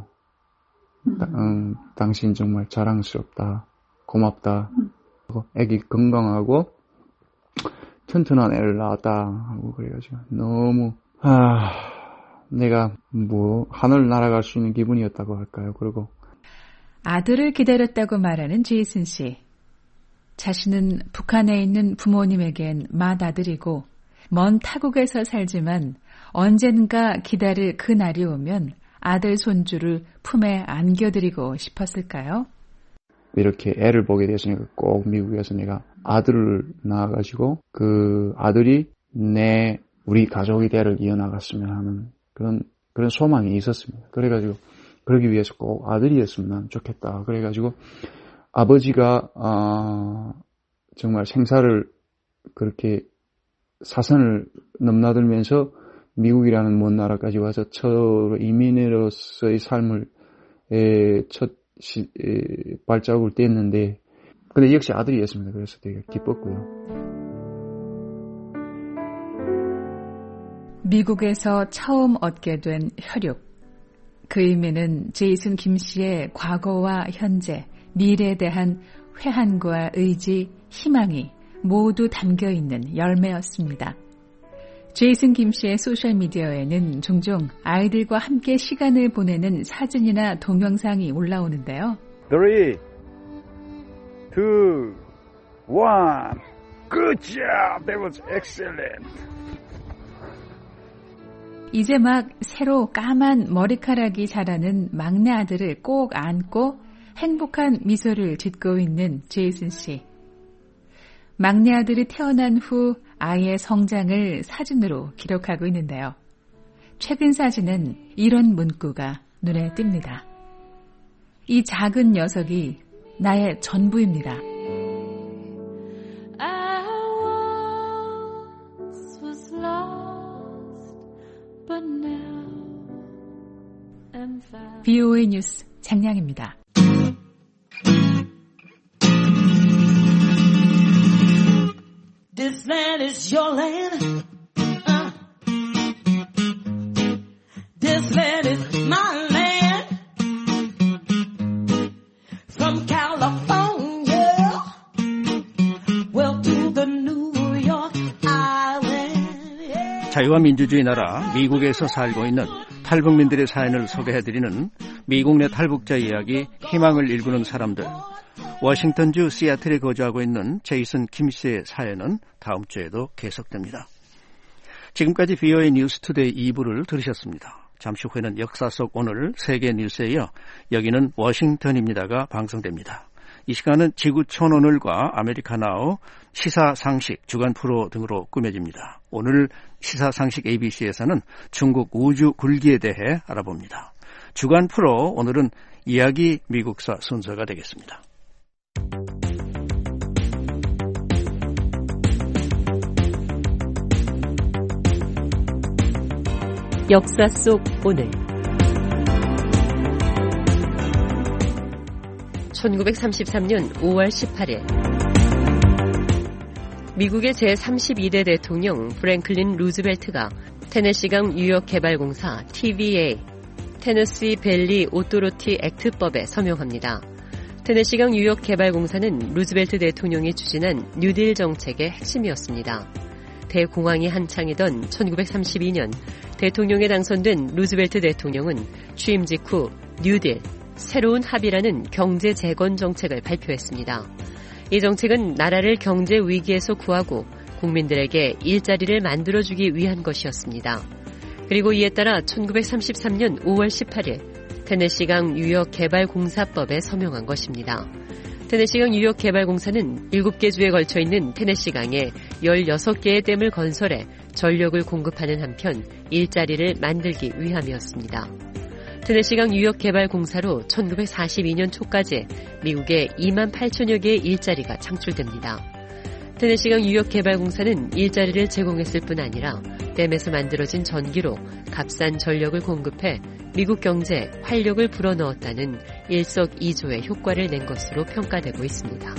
당신 정말 자랑스럽다. 고맙다. 애기 건강하고 튼튼한 애를 낳았다 하고 그래가지고 너무 내가 하늘 날아갈 수 있는 기분이었다고 할까요? 그리고 아들을 기다렸다고 말하는 제이슨 씨. 자신은 북한에 있는 부모님에겐 맏아들이고 먼 타국에서 살지만 언젠가 기다릴 그 날이 오면 아들 손주를 품에 안겨드리고 싶었을까요? 이렇게 애를 보게 되었으니까 꼭 미국에서 내가 아들을 낳아가지고 그 아들이 우리 가족의 대를 이어나갔으면 하는 그런 소망이 있었습니다. 그래가지고 그러기 위해서 꼭 아들이었으면 좋겠다. 그래가지고 아버지가 정말 생사를 그렇게 사선을 넘나들면서 미국이라는 먼 나라까지 와서 첫 이민으로서의 삶을 첫 발자국을 뗐는데 근데 역시 아들이었습니다. 그래서 되게 기뻤고요. 미국에서 처음 얻게 된 혈육. 그 의미는 제이슨 김 씨의 과거와 현재, 미래에 대한 회한과 의지, 희망이 모두 담겨있는 열매였습니다. 제이슨 김 씨의 소셜미디어에는 종종 아이들과 함께 시간을 보내는 사진이나 동영상이 올라오는데요. 3, 2, 1, good job, that was excellent. 이제 막 새로 까만 머리카락이 자라는 막내 아들을 꼭 안고 행복한 미소를 짓고 있는 제이슨 씨. 막내 아들이 태어난 후 아이의 성장을 사진으로 기록하고 있는데요. 최근 사진은 이런 문구가 눈에 띕니다. 이 작은 녀석이 나의 전부입니다. VOA 뉴스 장량입니다. This land is your land. this land is my land. From California, well to the New York Island. 자유와 민주주의 나라 미국에서 살고 있는 탈북민들의 사연을 소개해드리는 미국 내 탈북자 이야기, 희망을 일구는 사람들. 워싱턴주 시애틀에 거주하고 있는 제이슨 킴 씨의 사연은 다음 주에도 계속됩니다. 지금까지 VOA 뉴스 투데이 2부를 들으셨습니다. 잠시 후에는 역사 속 오늘 세계 뉴스에 이어 여기는 워싱턴입니다가 방송됩니다. 이 시간은 지구촌 오늘과 아메리카나우, 시사상식, 주간 프로 등으로 꾸며집니다. 오늘 시사상식 ABC에서는 중국 우주 굴기에 대해 알아봅니다. 주간 프로 오늘은 이야기 미국사 순서가 되겠습니다. 역사 속 오늘 1933년 5월 18일 미국의 제32대 대통령 프랭클린 루즈벨트가 테네시강 유역개발공사 TVA, 테네시 밸리 오토리티 액트법에 서명합니다. 테네시강 유역개발공사는 루즈벨트 대통령이 추진한 뉴딜 정책의 핵심이었습니다. 대공황이 한창이던 1932년 대통령에 당선된 루즈벨트 대통령은 취임 직후 뉴딜, 새로운 합의라는 경제 재건 정책을 발표했습니다. 이 정책은 나라를 경제 위기에서 구하고 국민들에게 일자리를 만들어주기 위한 것이었습니다. 그리고 이에 따라 1933년 5월 18일 테네시강 유역개발공사법에 서명한 것입니다. 테네시강 유역개발공사는 7개 주에 걸쳐 있는 테네시강에 16개의 댐을 건설해 전력을 공급하는 한편 일자리를 만들기 위함이었습니다. 테네시강 유역개발공사로 1942년 초까지 미국에 2만 8천여 개의 일자리가 창출됩니다. 테네시강 유역개발공사는 일자리를 제공했을 뿐 아니라 댐에서 만들어진 전기로 값싼 전력을 공급해 미국 경제에 활력을 불어넣었다는 일석이조의 효과를 낸 것으로 평가되고 있습니다.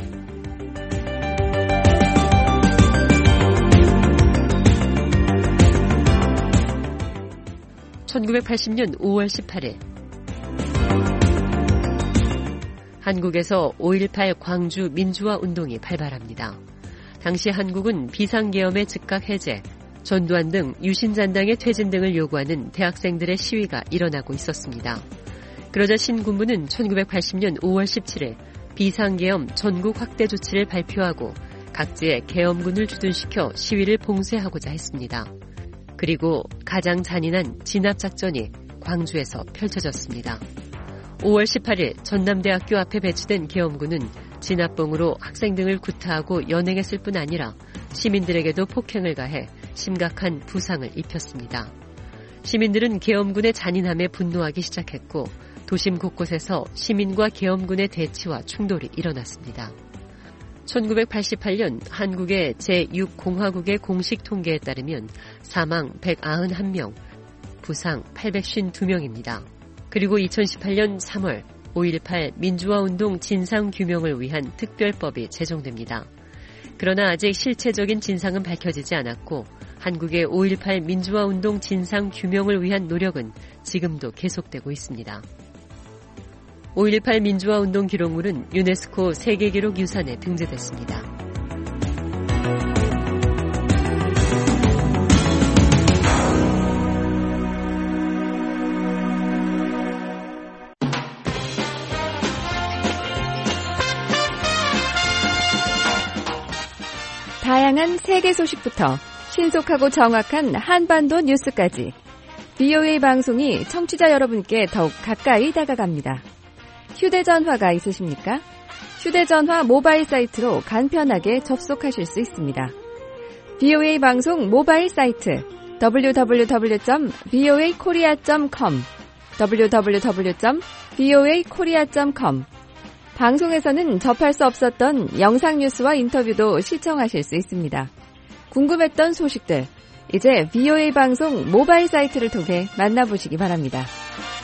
(1980년 5월 18일) 한국에서 5.18 광주 민주화 운동이 발발합니다. 당시 한국은 비상계엄의 즉각 해제, 전두환 등 유신잔당의 퇴진 등을 요구하는 대학생들의 시위가 일어나고 있었습니다. 그러자 신군부는 1980년 5월 17일 비상계엄 전국 확대 조치를 발표하고 각지에 계엄군을 주둔시켜 시위를 봉쇄하고자 했습니다. 그리고 가장 잔인한 진압작전이 광주에서 펼쳐졌습니다. 5월 18일 전남대학교 앞에 배치된 계엄군은 진압봉으로 학생 등을 구타하고 연행했을 뿐 아니라 시민들에게도 폭행을 가해 심각한 부상을 입혔습니다. 시민들은 계엄군의 잔인함에 분노하기 시작했고 도심 곳곳에서 시민과 계엄군의 대치와 충돌이 일어났습니다. 1988년 한국의 제6공화국의 공식 통계에 따르면 사망 191명, 부상 852명입니다. 그리고 2018년 3월 5.18 민주화운동 진상규명을 위한 특별법이 제정됩니다. 그러나 아직 실체적인 진상은 밝혀지지 않았고 한국의 5.18 민주화운동 진상규명을 위한 노력은 지금도 계속되고 있습니다. 5.18 민주화운동 기록물은 유네스코 세계기록유산에 등재됐습니다. 다양한 세계 소식부터 신속하고 정확한 한반도 뉴스까지 VOA 방송이 청취자 여러분께 더욱 가까이 다가갑니다. 휴대전화가 있으십니까? 휴대전화 모바일 사이트로 간편하게 접속하실 수 있습니다. VOA 방송 모바일 사이트 www.voakorea.com www.voakorea.com 방송에서는 접할 수 없었던 영상 뉴스와 인터뷰도 시청하실 수 있습니다. 궁금했던 소식들, 이제 VOA 방송 모바일 사이트를 통해 만나보시기 바랍니다.